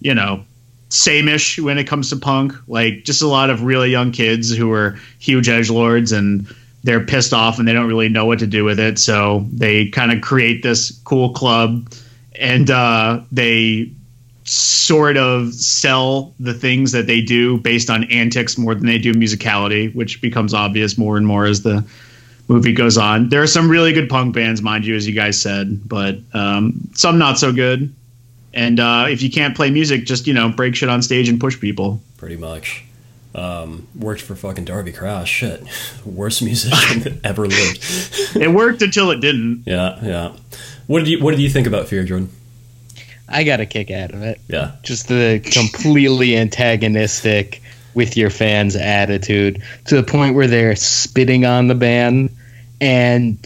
same-ish when it comes to punk. Like, just a lot of really young kids who are huge edgelords and they're pissed off and they don't really know what to do with it. So they kind of create this cool club and they sort of sell the things that they do based on antics more than they do musicality, which becomes obvious more and more as the movie goes on. There are some really good punk bands, mind you, as you guys said, but some not so good. And if you can't play music, just, break shit on stage and push people. Pretty much. Worked for fucking Darby Crash. Shit. Worst musician that ever lived. It worked until it didn't. Yeah. What did you think about Fear, Jordan? I got a kick out of it. Yeah. Just the completely antagonistic with your fans attitude, to the point where they're spitting on the band and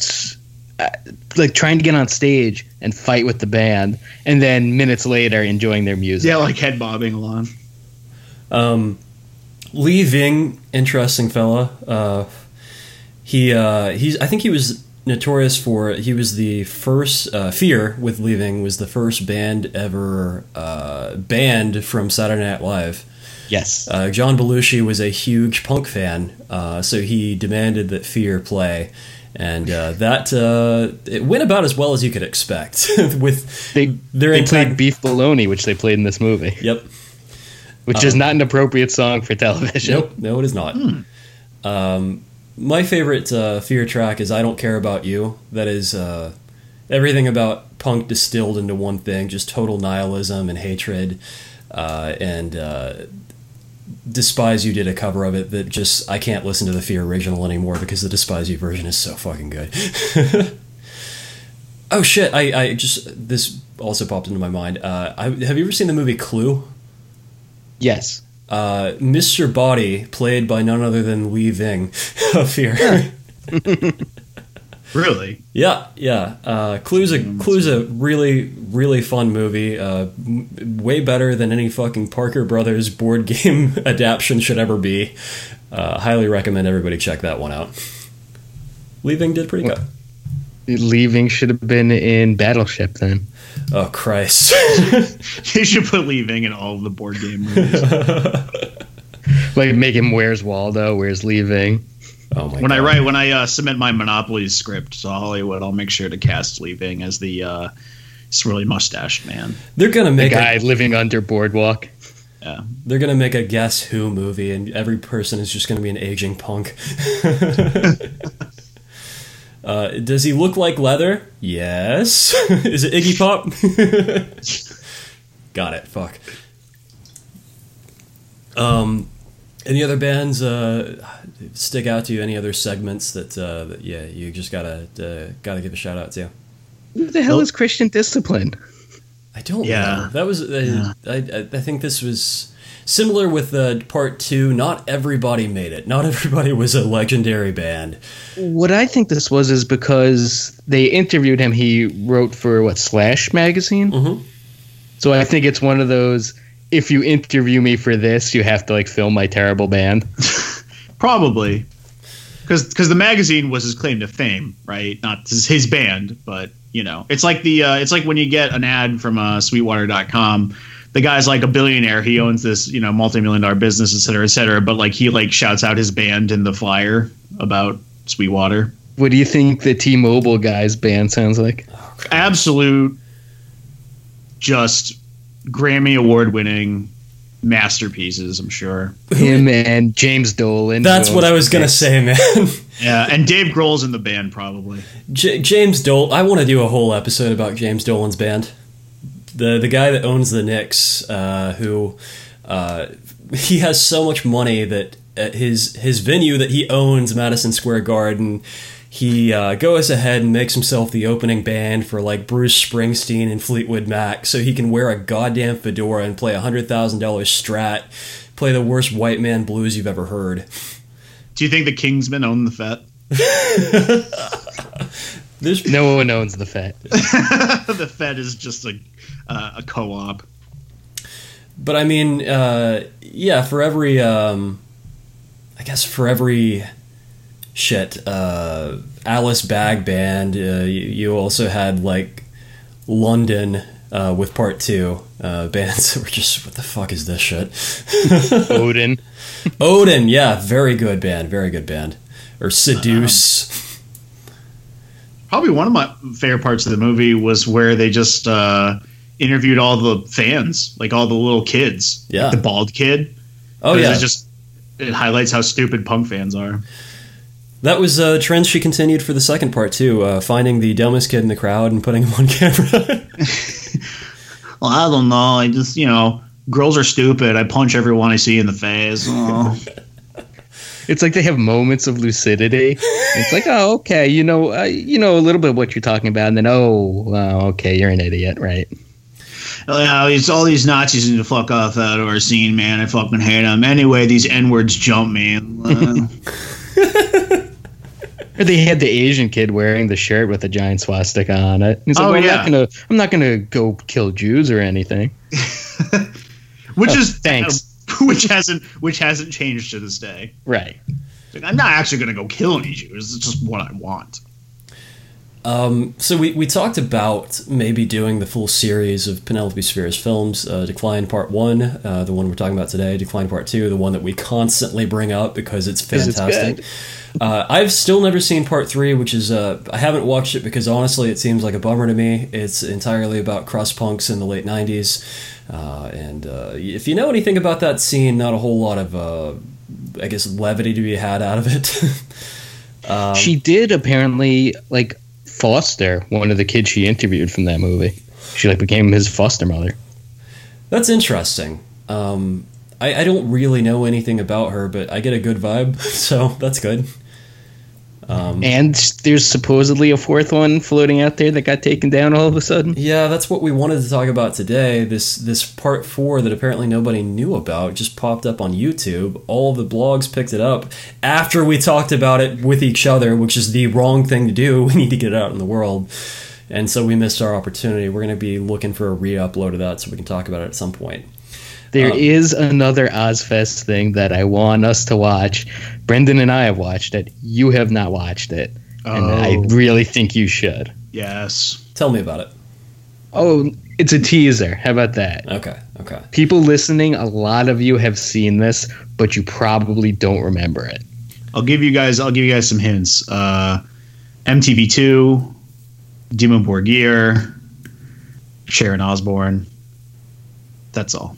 trying to get on stage and fight with the band, and then minutes later enjoying their music. Yeah, like head bobbing along. Lee Ving, interesting fella. I think he was notorious for, he was the first, Fear with Lee Ving was the first band ever banned from Saturday Night Live. Yes. John Belushi was a huge punk fan, so he demanded that Fear play, and it went about as well as you could expect. With they played Beef Bologna, which they played in this movie. Yep. Which is not an appropriate song for television. Nope, no, it is not. My favorite Fear track is I Don't Care About You. That is everything about punk distilled into one thing, just total nihilism and hatred, and Despise You did a cover of it that just, I can't listen to the Fear original anymore because the Despise You version is so fucking good. Oh shit, I just, this also popped into my mind. Have you ever seen the movie Clue? Yes. Mr. Body, played by none other than Lee Ving of Fear. Really? Yeah. Clue's a really, really fun movie. Way better than any fucking Parker Brothers board game adaptation should ever be. Highly recommend everybody check that one out. Lee Ving did pretty good. Lee Ving should have been in Battleship then. Oh, Christ. They should put Lee Ving in all of the board game movies. Like, make him Where's Waldo, Where's Lee Ving? Oh my when God. When I submit my Monopoly script to Hollywood, I'll make sure to cast Lee Ving as the swirly mustached man. They're gonna make the guy living under Boardwalk. Yeah. They're gonna make a Guess Who movie, and every person is just gonna be an aging punk. Does he look like leather? Yes. Is it Iggy Pop? Got it. Fuck. Any other bands stick out to you? Any other segments that you just gotta give a shout out to? Who the hell is Christian Discipline? I don't know. That was I think this was similar with part 2. Not everybody made it. Not everybody was a legendary band. What I think this was is because they interviewed him. He wrote for Slash magazine. Mm-hmm. So I think it's one of those, if you interview me for this, you have to film my terrible band. Probably. Because the magazine was his claim to fame, right? Not his band, but it's like it's like when you get an ad from Sweetwater.com. the guy's like a billionaire. He owns this, multi-million-dollar business, et cetera, et cetera. But like he like shouts out his band in the flyer about Sweetwater. What do you think the T-Mobile guy's band sounds like? Absolute, just Grammy award-winning masterpieces, I'm sure. Him and James Dolan. That's what I was going to say, man. Yeah, and Dave Grohl's in the band, probably. James Dolan. I want to do a whole episode about James Dolan's band. The guy that owns the Knicks, who he has so much money that at his venue that he owns, Madison Square Garden, he goes ahead and makes himself the opening band for like Bruce Springsteen and Fleetwood Mac, so he can wear a goddamn fedora and play $100,000 Strat, play the worst white man blues you've ever heard. Do you think the Kingsmen own the Fed? No one owns the Fed. The Fed is just a co-op. But I mean, yeah, for every, Alice Bag Band, you also had like London with Part 2 bands that were just, what the fuck is this shit? Odin, yeah, very good band. Or Seduce. Probably one of my favorite parts of the movie was where they just interviewed all the fans, like all the little kids. Yeah. Like the bald kid. Oh, yeah. It highlights how stupid punk fans are. That was a trend she continued for the second part, too, finding the dumbest kid in the crowd and putting him on camera. Well, I don't know. I just, girls are stupid. I punch everyone I see in the face. Oh. It's like they have moments of lucidity. It's like, oh, okay, you know a little bit what you're talking about, and then, okay, you're an idiot, right? It's all these Nazis need to fuck off out of our scene, man. I fucking hate them. Anyway, these N-words jump me. Or they had the Asian kid wearing the shirt with a giant swastika on it. He's like, I'm not gonna go kill Jews or anything. Which is thanks. Which hasn't changed to this day. Right. Like, I'm not actually gonna go kill any Jews. It's just what I want. So we talked about maybe doing the full series of Penelope Spheres films, Decline Part 1, the one we're talking about today, Decline Part 2, the one that we constantly bring up because it's fantastic. I've still never seen Part 3, which is, I haven't watched it because honestly it seems like a bummer to me. It's entirely about crust punks in the late 90s. And if you know anything about that scene, not a whole lot of, levity to be had out of it. She did apparently, foster one of the kids she interviewed from that movie. She became his foster mother. That's interesting. I don't really know anything about her, but I get a good vibe, so that's good. And there's supposedly a fourth one floating out there that got taken down all of a sudden. Yeah, that's what we wanted to talk about today. This Part 4 that apparently nobody knew about just popped up on YouTube. All the blogs picked it up after we talked about it with each other, which is the wrong thing to do. We need to get it out in the world. And so we missed our opportunity. We're going to be looking for a re-upload of that so we can talk about it at some point. There is another Ozfest thing that I want us to watch. Brendan and I have watched it. You have not watched it. And I really think you should. Yes. Tell me about it. Oh, it's a teaser. How about that? Okay. People listening, a lot of you have seen this, but you probably don't remember it. I'll give you guys some hints. MTV2, Dimmu Borgir, Sharon Osbourne. That's all.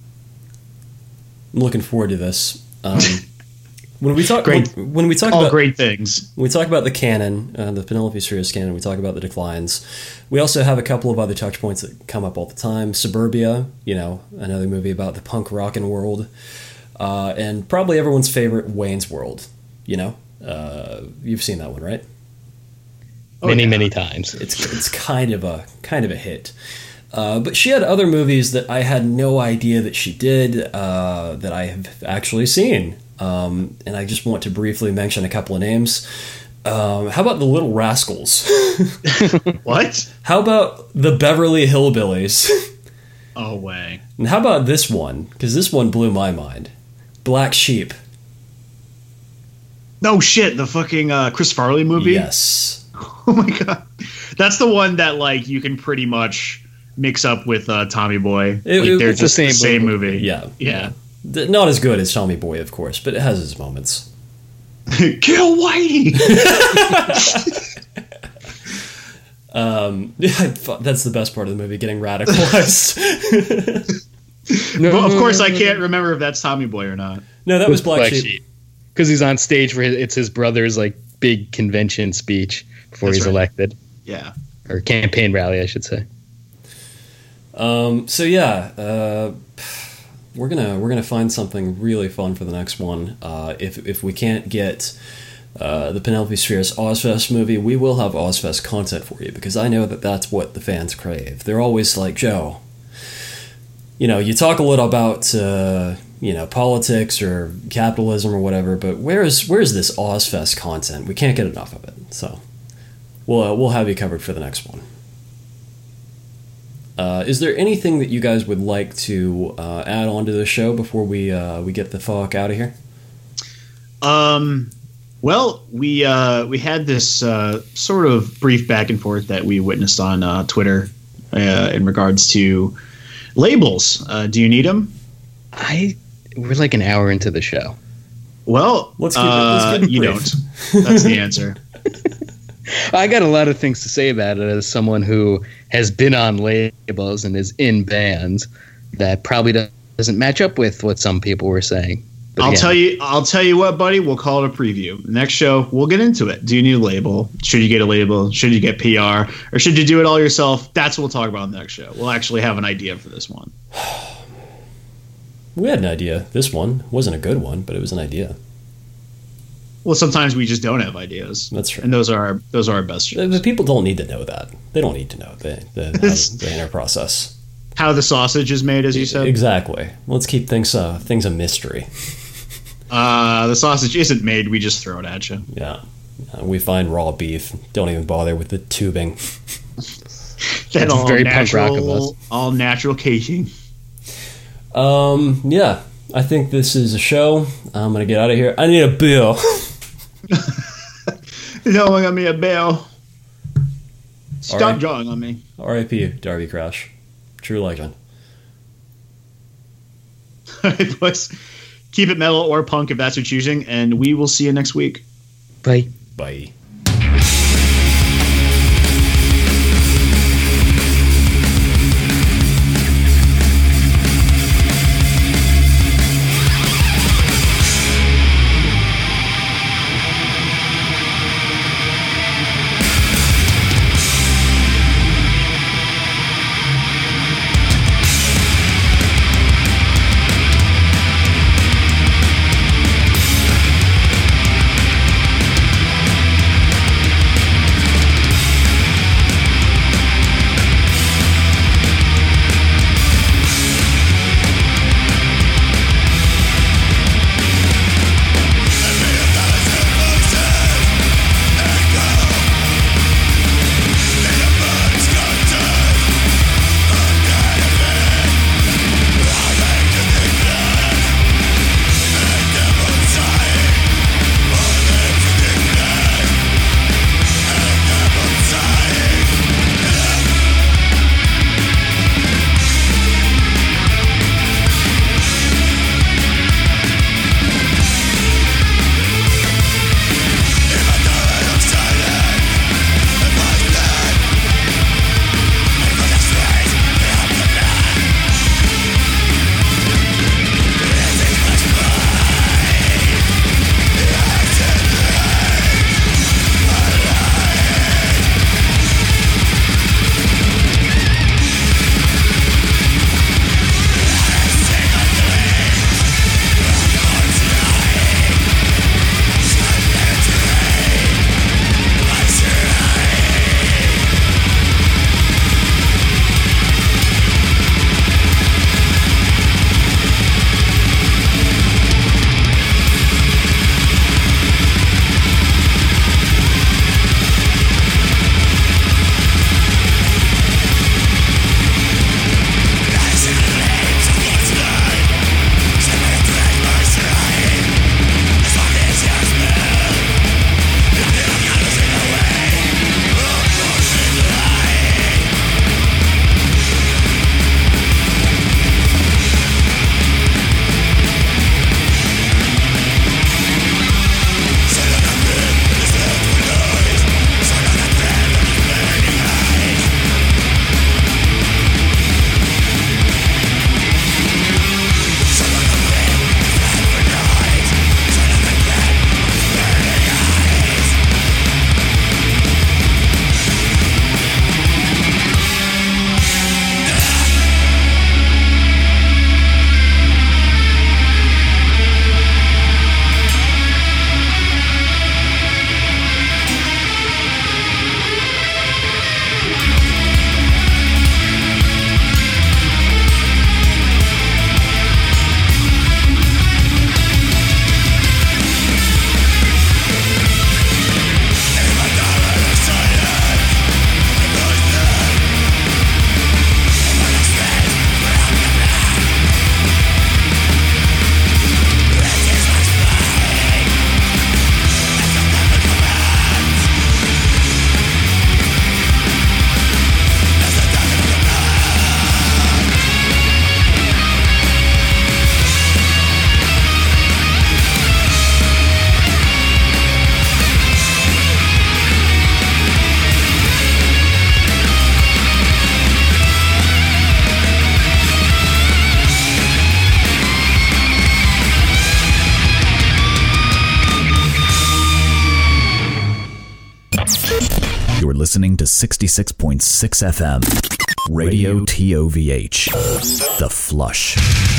I'm looking forward to this. When we talk great things. When we talk about the canon, the Penelope Spheres canon, we talk about the declines. We also have a couple of other touch points that come up all the time. Suburbia, another movie about the punk rockin' world, and probably everyone's favorite, Wayne's World. You've seen that one, right? Many times. It's kind of a hit. But she had other movies that I had no idea that she did that I have actually seen. And I just want to briefly mention a couple of names. How about the Little Rascals? What? How about the Beverly Hillbillies? Oh, way. And how about this one? Because this one blew my mind. Black Sheep. No shit, the fucking Chris Farley movie? Yes. Oh my god. That's the one that, you can pretty much mix up with Tommy Boy. They're just the same movie. Yeah. Not as good as Tommy Boy, of course, but it has its moments. Kill Whitey. That's the best part of the movie, getting radicalized. Well, of course, I can't remember if that's Tommy Boy or not. No, that was Black Sheep. Because he's on stage for it's his brother's like big convention speech before he's elected. Yeah, or campaign rally, I should say. We're gonna find something really fun for the next one. If we can't get the Penelope Spheres Ozfest movie, we will have Ozfest content for you, because I know that that's what the fans crave. They're always like, Joe, you talk a little about politics or capitalism or whatever, but where's this Ozfest content? We can't get enough of it. So we'll have you covered for the next one. Is there anything that you guys would like to add on to the show before we get the fuck out of here? Well, we had this sort of brief back and forth that we witnessed on Twitter in regards to labels. Do you need them? We're like an hour into the show. Well, let's keep it you don't. That's the answer. I got a lot of things to say about it as someone who has been on labels and is in bands that probably doesn't match up with what some people were saying. But I'll tell you what, buddy, we'll call it a preview. Next show, we'll get into it. Do you need a label? Should you get a label? Should you get PR? Or should you do it all yourself? That's what we'll talk about on the next show. We'll actually have an idea for this one. We had an idea. This one wasn't a good one, but it was an idea. Well, sometimes we just don't have ideas. That's true. And those are our best shows. The people don't need to know that. They don't need to know the inner process. How the sausage is made, as you said? Exactly. Let's keep things a mystery. The sausage isn't made. We just throw it at you. Yeah. We find raw beef. Don't even bother with the tubing. That's all very natural, punk rock of us. All natural caking. Yeah. I think this is a show. I'm going to get out of here. I need a bill. No one got me a bill. Stop right. drawing on me. R.I.P. Darby Crash. True legend. All right, boys. Keep it metal or punk if that's your choosing, and we will see you next week. Bye. Bye. You're listening to 66.6 FM. Radio TOVH. The Flush.